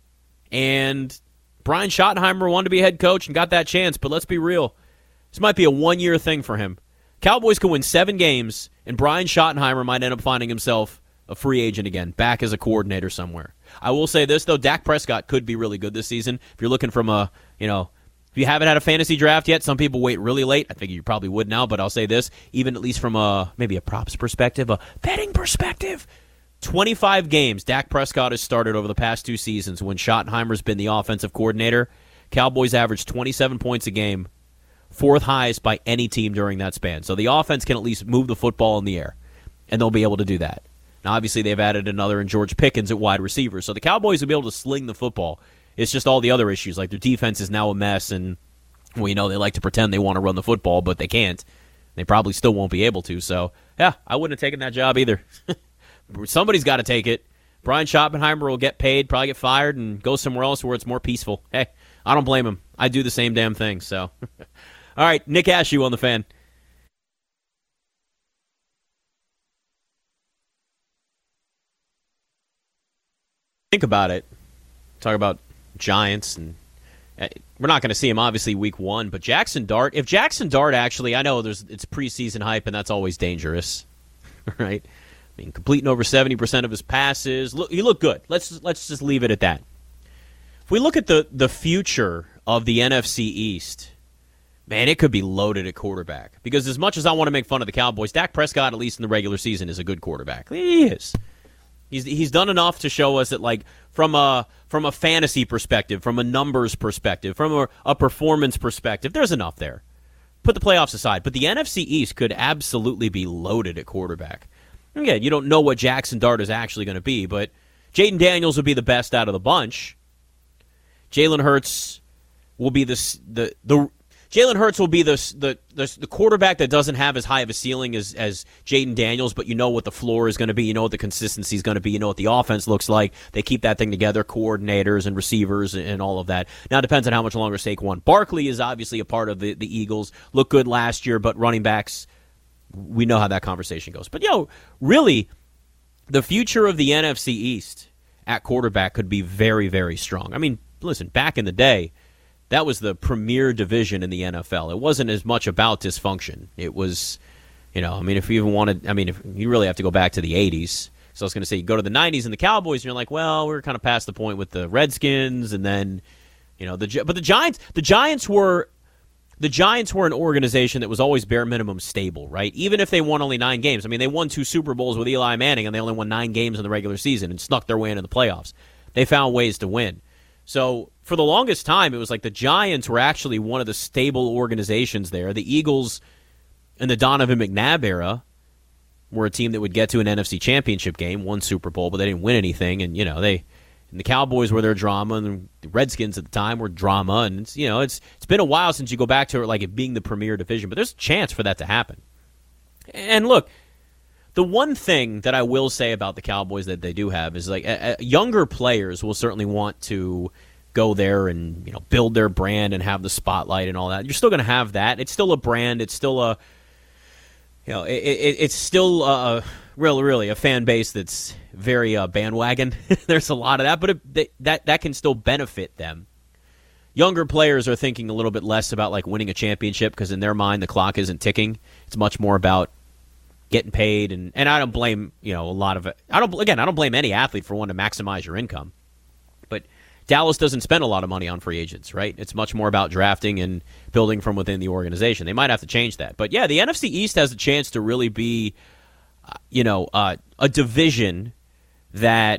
And Brian Schottenheimer wanted to be head coach and got that chance, but let's be real. This might be a one-year thing for him. Cowboys can win seven games, and Brian Schottenheimer might end up finding himself a free agent again, back as a coordinator somewhere. I will say this, though, Dak Prescott could be really good this season. If you're looking from a, you know, if you haven't had a fantasy draft yet, some people wait really late. I think you probably would now, but I'll say this, even at least from a maybe a props perspective, a betting perspective, twenty-five games Dak Prescott has started over the past two seasons when Schottenheimer's been the offensive coordinator. Cowboys averaged twenty-seven points a game, fourth highest by any team during that span. So the offense can at least move the football in the air, and they'll be able to do that. Now, obviously, they've added another in George Pickens at wide receiver. So the Cowboys will be able to sling the football. It's just all the other issues. Like their defense is now a mess, and we know they like to pretend they want to run the football, but they can't. They probably still won't be able to. So, yeah, I wouldn't have taken that job either. Somebody's got to take it. Brian Schottenheimer will get paid, probably get fired, and go somewhere else where it's more peaceful. Hey, I don't blame him. I do the same damn thing. So, all right, Nick Ashew on the Fan. Think about it. Talk about Giants, and uh, we're not going to see him obviously week one. But Jackson Dart, if Jackson Dart actually, I know there's it's preseason hype, and that's always dangerous, right? I mean, completing over seventy percent of his passes. Look, he looked good. Let's let's just leave it at that. If we look at the the future of the N F C East, man, it could be loaded at quarterback. Because as much as I want to make fun of the Cowboys, Dak Prescott, at least in the regular season, is a good quarterback. He is. He's he's done enough to show us that, like, from a from a fantasy perspective, from a numbers perspective, from a, a performance perspective, there's enough there. Put the playoffs aside, but the N F C East could absolutely be loaded at quarterback. Again, you don't know what Jackson Dart is actually going to be, but Jaden Daniels will be the best out of the bunch. Jalen Hurts will be the the the Jalen Hurts will be the, the the the quarterback that doesn't have as high of a ceiling as as Jaden Daniels, but you know what the floor is going to be, you know what the consistency is going to be, you know what the offense looks like. They keep that thing together, coordinators and receivers and all of that. Now it depends on how much longer Saquon Barkley is obviously a part of the, the Eagles. Looked good last year, but running backs, we know how that conversation goes. But, yo, really, the future of the N F C East at quarterback could be very, very strong. I mean, listen, back in the day, that was the premier division in the N F L. It wasn't as much about dysfunction. It was, you know, I mean, if you even wanted, I mean, if you really have to go back to the eighties. So I was going to say, you go to the nineties and the Cowboys, and you're like, well, we're kind of past the point with the Redskins, and then, you know, the but the Giants, the Giants were, the Giants were an organization that was always bare minimum stable, right? Even if they won only nine games. I mean, they won two Super Bowls with Eli Manning, and they only won nine games in the regular season and snuck their way into the playoffs. They found ways to win. So for the longest time, it was like the Giants were actually one of the stable organizations there. The Eagles in the Donovan McNabb era were a team that would get to an N F C championship game, won Super Bowl, but they didn't win anything. And, you know, they and the Cowboys were their drama, and the Redskins at the time were drama. And, it's, you know, it's it's been a while since you go back to it, like it being the premier division, but there's a chance for that to happen. And look, the one thing that I will say about the Cowboys that they do have is, like, uh, younger players will certainly want to go there and, you know, build their brand and have the spotlight and all that. You're still going to have that. It's still a brand. It's still a, you know, it, it, it's still a, really, really a fan base that's very uh, bandwagon. There's a lot of that, but it, they, that that can still benefit them. Younger players are thinking a little bit less about, like, winning a championship because in their mind the clock isn't ticking. It's much more about getting paid, and, and I don't blame, you know, a lot of it. I don't again, I don't blame any athlete for wanting to maximize your income. But Dallas doesn't spend a lot of money on free agents, right? It's much more about drafting and building from within the organization. They might have to change that. But yeah, the N F C East has a chance to really be, uh, you know, uh, a division that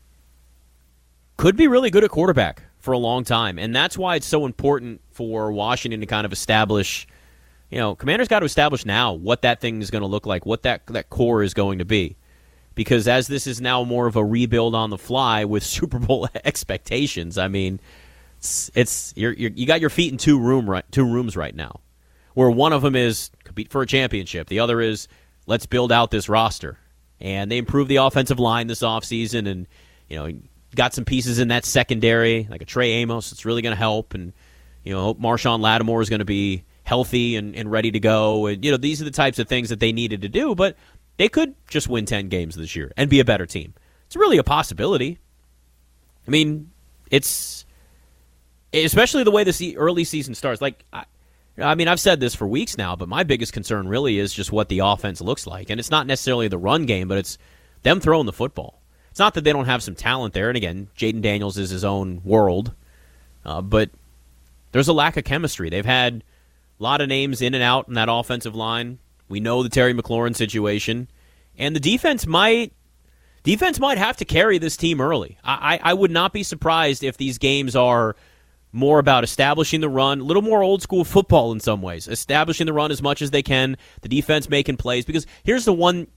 could be really good at quarterback for a long time. And that's why it's so important for Washington to kind of establish, you know, Commanders got to establish now what that thing is going to look like, what that that core is going to be. Because as this is now more of a rebuild on the fly with Super Bowl expectations, I mean, it's, it's you're, you're, you got your feet in two room right, two rooms right now, where one of them is compete for a championship, the other is let's build out this roster, and they improved the offensive line this offseason, and you know got some pieces in that secondary like a Trey Amos that's really going to help, and you know hope Marshawn Lattimore is going to be healthy and, and ready to go, and you know these are the types of things that they needed to do, but they could just win ten games this year and be a better team. It's really a possibility. I mean, it's especially the way the early season starts. Like, I, I mean, I've said this for weeks now, but my biggest concern really is just what the offense looks like. And it's not necessarily the run game, but it's them throwing the football. It's not that they don't have some talent there. And again, Jaden Daniels is his own world. Uh, but there's a lack of chemistry. They've had a lot of names in and out in that offensive line. We know the Terry McLaurin situation, and the defense might defense might have to carry this team early. I, I would not be surprised if these games are more about establishing the run, a little more old school football in some ways, establishing the run as much as they can, the defense making plays. Because here's the one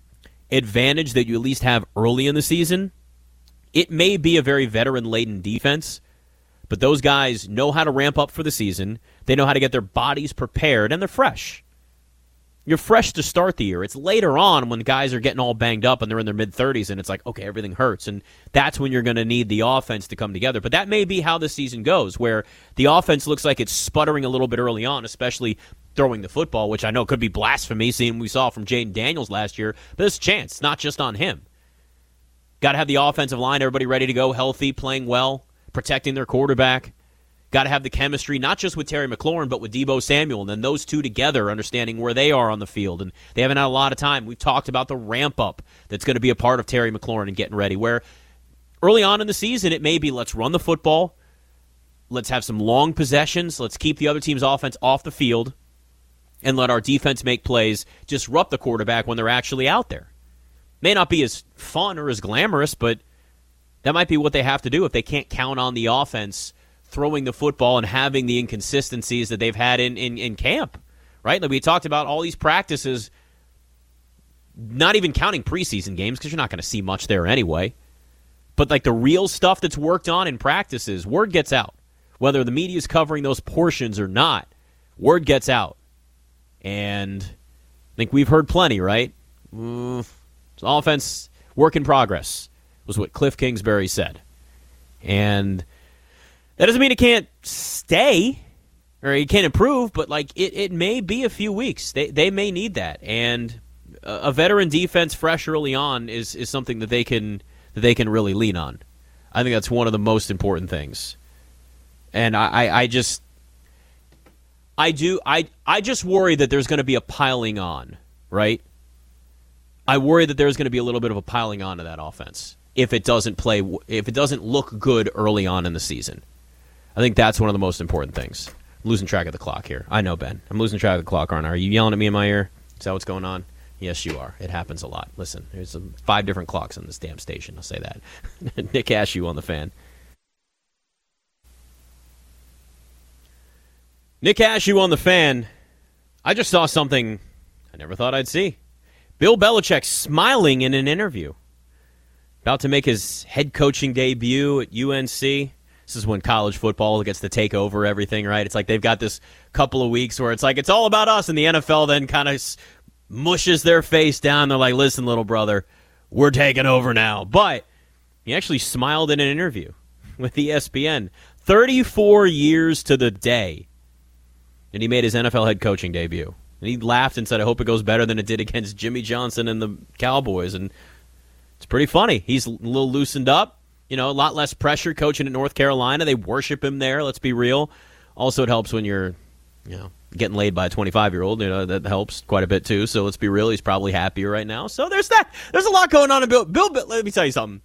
advantage that you at least have early in the season, it may be a very veteran-laden defense, but those guys know how to ramp up for the season. They know how to get their bodies prepared, and they're fresh. You're fresh to start the year. It's later on when guys are getting all banged up and they're in their mid-thirties, and it's like, okay, everything hurts, and that's when you're going to need the offense to come together. But that may be how the season goes, where the offense looks like it's sputtering a little bit early on, especially throwing the football, which I know could be blasphemy, seeing what we saw from Jaden Daniels last year. But there's a chance. It's not just on him. Got to have the offensive line, everybody ready to go, healthy, playing well, protecting their quarterback. Got to have the chemistry, not just with Terry McLaurin, but with Deebo Samuel, and then those two together, understanding where they are on the field. And they haven't had a lot of time. We've talked about the ramp-up that's going to be a part of Terry McLaurin and getting ready, where early on in the season, it may be let's run the football, let's have some long possessions, let's keep the other team's offense off the field, and let our defense make plays, disrupt the quarterback when they're actually out there. May not be as fun or as glamorous, but that might be what they have to do if they can't count on the offense throwing the football and having the inconsistencies that they've had in, in, in camp, right? Like we talked about all these practices, not even counting preseason games because you're not going to see much there anyway. But like the real stuff that's worked on in practices, word gets out. Whether the media is covering those portions or not, word gets out. And I think we've heard plenty, right? Mm, it's offense, work in progress, was what Cliff Kingsbury said. And that doesn't mean it can't stay or it can't improve, but like it, it may be a few weeks. They they may need that. And a, a veteran defense fresh early on is, is something that they can that they can really lean on. I think that's one of the most important things. And I, I, I just I do I I just worry that there's going to be a piling on, right? I worry that there's going to be a little bit of a piling on to that offense if it doesn't play if it doesn't look good early on in the season. I think that's one of the most important things. I'm losing track of the clock here. I know, Ben. I'm losing track of the clock, aren't I? Are you yelling at me in my ear? Is that what's going on? Yes, you are. It happens a lot. Listen, there's um, five different clocks on this damn station. I'll say that. Nick Ashew on the Fan. Nick Ashew on the Fan. I just saw something I never thought I'd see. Bill Belichick smiling in an interview. About to make his head coaching debut at U N C. This is when college football gets to take over everything, right? It's like they've got this couple of weeks where it's like, it's all about us, and the N F L then kind of mushes their face down. They're like, listen, little brother, we're taking over now. But he actually smiled in an interview with E S P N. thirty-four years to the day, and he made his N F L head coaching debut. And he laughed and said, I hope it goes better than it did against Jimmy Johnson and the Cowboys. And it's pretty funny. He's a little loosened up. You know, a lot less pressure coaching at North Carolina. They worship him there, let's be real. Also, it helps when you're, you know, getting laid by a twenty-five-year-old. You know, that helps quite a bit, too. So let's be real. He's probably happier right now. So there's that. There's a lot going on in Bill. Bill, let me tell you something.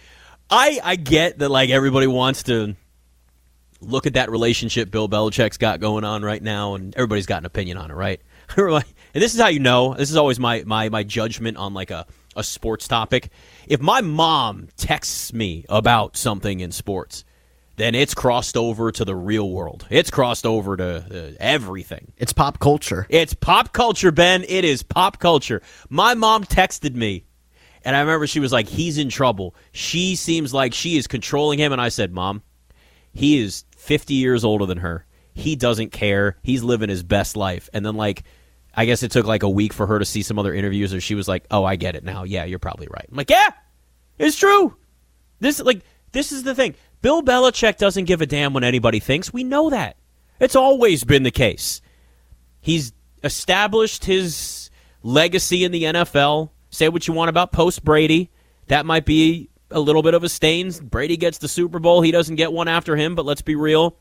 I, I get that, like, everybody wants to look at that relationship Bill Belichick's got going on right now, and everybody's got an opinion on it, right? And this is how you know. This is always my, my, my judgment on, like, a, a sports topic. If my mom texts me about something in sports, then it's crossed over to the real world. It's crossed over to uh, everything. It's pop culture. It's pop culture, Ben. It is pop culture. My mom texted me, and I remember she was like, he's in trouble. She seems like she is controlling him. And I said, Mom, he is fifty years older than her. He doesn't care. He's living his best life. And then, like, I guess it took like a week for her to see some other interviews, or she was like, oh, I get it now. Yeah, you're probably right. I'm like, yeah, it's true. This like this is the thing. Bill Belichick doesn't give a damn what anybody thinks. We know that. It's always been the case. He's established his legacy in the N F L. Say what you want about post-Brady. That might be a little bit of a stain. Brady gets the Super Bowl. He doesn't get one after him, but let's be real.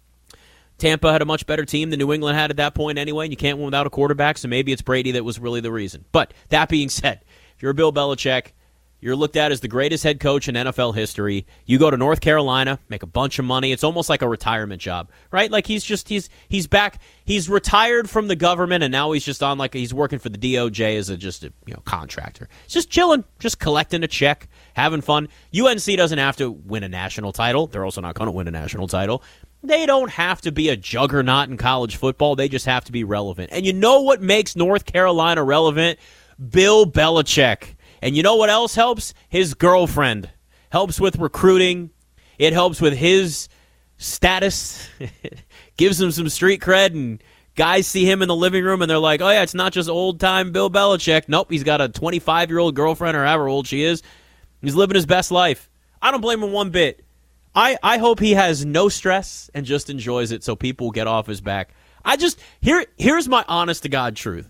Tampa had a much better team than New England had at that point anyway, and you can't win without a quarterback, so maybe it's Brady that was really the reason. But that being said, if you're Bill Belichick, you're looked at as the greatest head coach in N F L history. You go to North Carolina, make a bunch of money. It's almost like a retirement job, right? Like he's just he's he's back. He's retired from the government, and now he's just on like he's working for the D O J as a just a you know contractor. He's just chilling, just collecting a check, having fun. U N C doesn't have to win a national title. They're also not going to win a national title. They don't have to be a juggernaut in college football. They just have to be relevant. And you know what makes North Carolina relevant? Bill Belichick. And you know what else helps? His girlfriend. Helps with recruiting. It helps with his status. Gives him some street cred, and guys see him in the living room, and they're like, oh, yeah, it's not just old-time Bill Belichick. Nope, he's got a twenty-five-year-old girlfriend or however old she is. He's living his best life. I don't blame him one bit. I, I hope he has no stress and just enjoys it so people get off his back. I just, here here's my honest-to-God truth.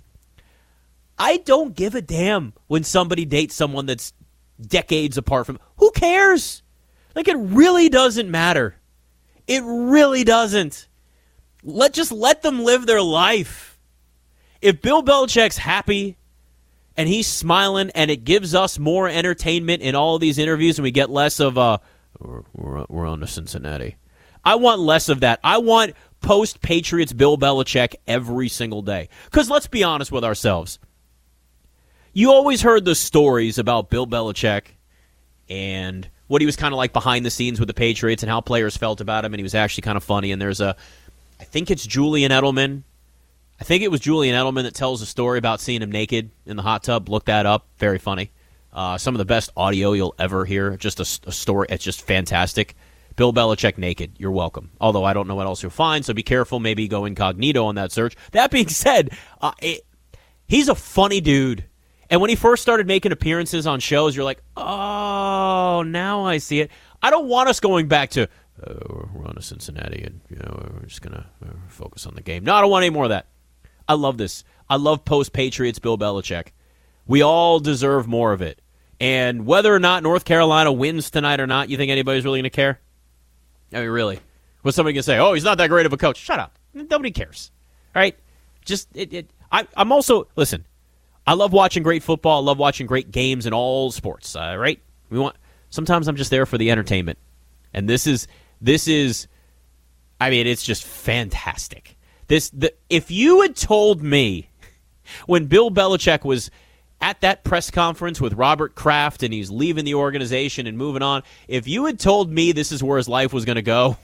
I don't give a damn when somebody dates someone that's decades apart from. Who cares? Like, it really doesn't matter. It really doesn't. Let just let them live their life. If Bill Belichick's happy and he's smiling and it gives us more entertainment in all of these interviews and we get less of uh we're, we're, we're on to Cincinnati. I want less of that. I want post-Patriots Bill Belichick every single day. Because let's be honest with ourselves. You always heard the stories about Bill Belichick and what he was kind of like behind the scenes with the Patriots and how players felt about him, and he was actually kind of funny. And there's a, I think it's Julian Edelman. I think it was Julian Edelman that tells a story about seeing him naked in the hot tub. Look that up. Very funny. Uh, some of the best audio you'll ever hear. Just a, a story. It's just fantastic. Bill Belichick naked. You're welcome. Although I don't know what else you'll find, so be careful. Maybe go incognito on that search. That being said, uh, it, he's a funny dude. And when he first started making appearances on shows, you're like, oh, now I see it. I don't want us going back to, uh, we're on to Cincinnati, and you know, we're just going to uh, focus on the game. No, I don't want any more of that. I love this. I love post-Patriots Bill Belichick. We all deserve more of it. And whether or not North Carolina wins tonight or not, you think anybody's really going to care? I mean, really. What's somebody going to say? Oh, he's not that great of a coach. Shut up. Nobody cares. All right? Just, it. it I, I'm also, listen, I love watching great football. I love watching great games in all sports. Uh, right? We want. Sometimes I'm just there for the entertainment, and this is this is. I mean, it's just fantastic. This the if you had told me when Bill Belichick was at that press conference with Robert Kraft and he's leaving the organization and moving on, if you had told me this is where his life was going to go,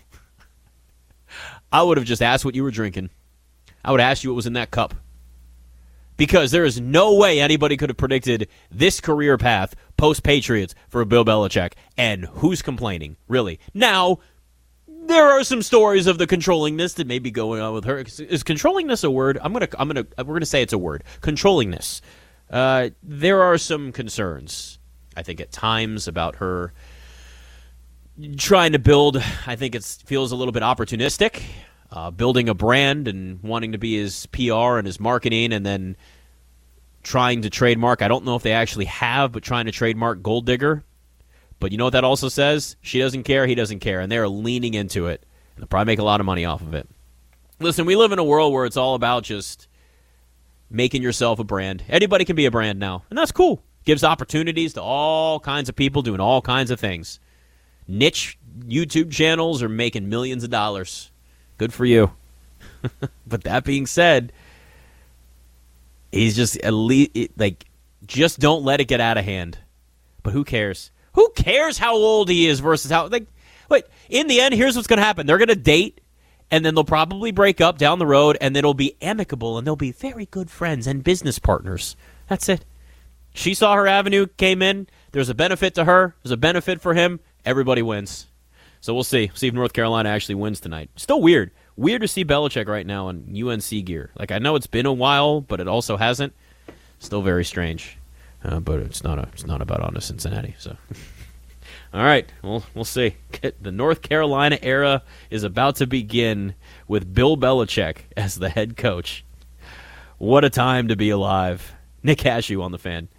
I would have just asked what you were drinking. I would have asked you what was in that cup. Because there is no way anybody could have predicted this career path post-Patriots for Bill Belichick. And who's complaining, really? Now, there are some stories of the controllingness that may be going on with her. Is controllingness a word? I'm gonna, I'm gonna, we're gonna say it's a word. Controllingness. Uh, there are some concerns, I think, at times about her trying to build. I think it feels a little bit opportunistic. Uh, building a brand and wanting to be his P R and his marketing, and then trying to trademark. I don't know if they actually have, but trying to trademark Gold Digger. But you know what that also says? She doesn't care, he doesn't care, and they're leaning into it. And they'll probably make a lot of money off of it. Listen, we live in a world where it's all about just making yourself a brand. Anybody can be a brand now, and that's cool. Gives opportunities to all kinds of people doing all kinds of things. Niche YouTube channels are making millions of dollars. Good for you. But that being said, he's just elite, like, just don't let it get out of hand. But who cares? Who cares how old he is versus how, like, wait, in the end, here's what's going to happen. They're going to date, and then they'll probably break up down the road, and then it'll be amicable, and they'll be very good friends and business partners. That's it. She saw her avenue, came in. There's a benefit to her. There's a benefit for him. Everybody wins. So we'll see. See if North Carolina actually wins tonight. Still weird. Weird to see Belichick right now in U N C gear. Like, I know it's been a while, but it also hasn't. Still very strange. Uh, but it's not a, it's not about on to Cincinnati. So, all right, well, we'll see. The North Carolina era is about to begin with Bill Belichick as the head coach. What a time to be alive. Nick Cashew on the Fan.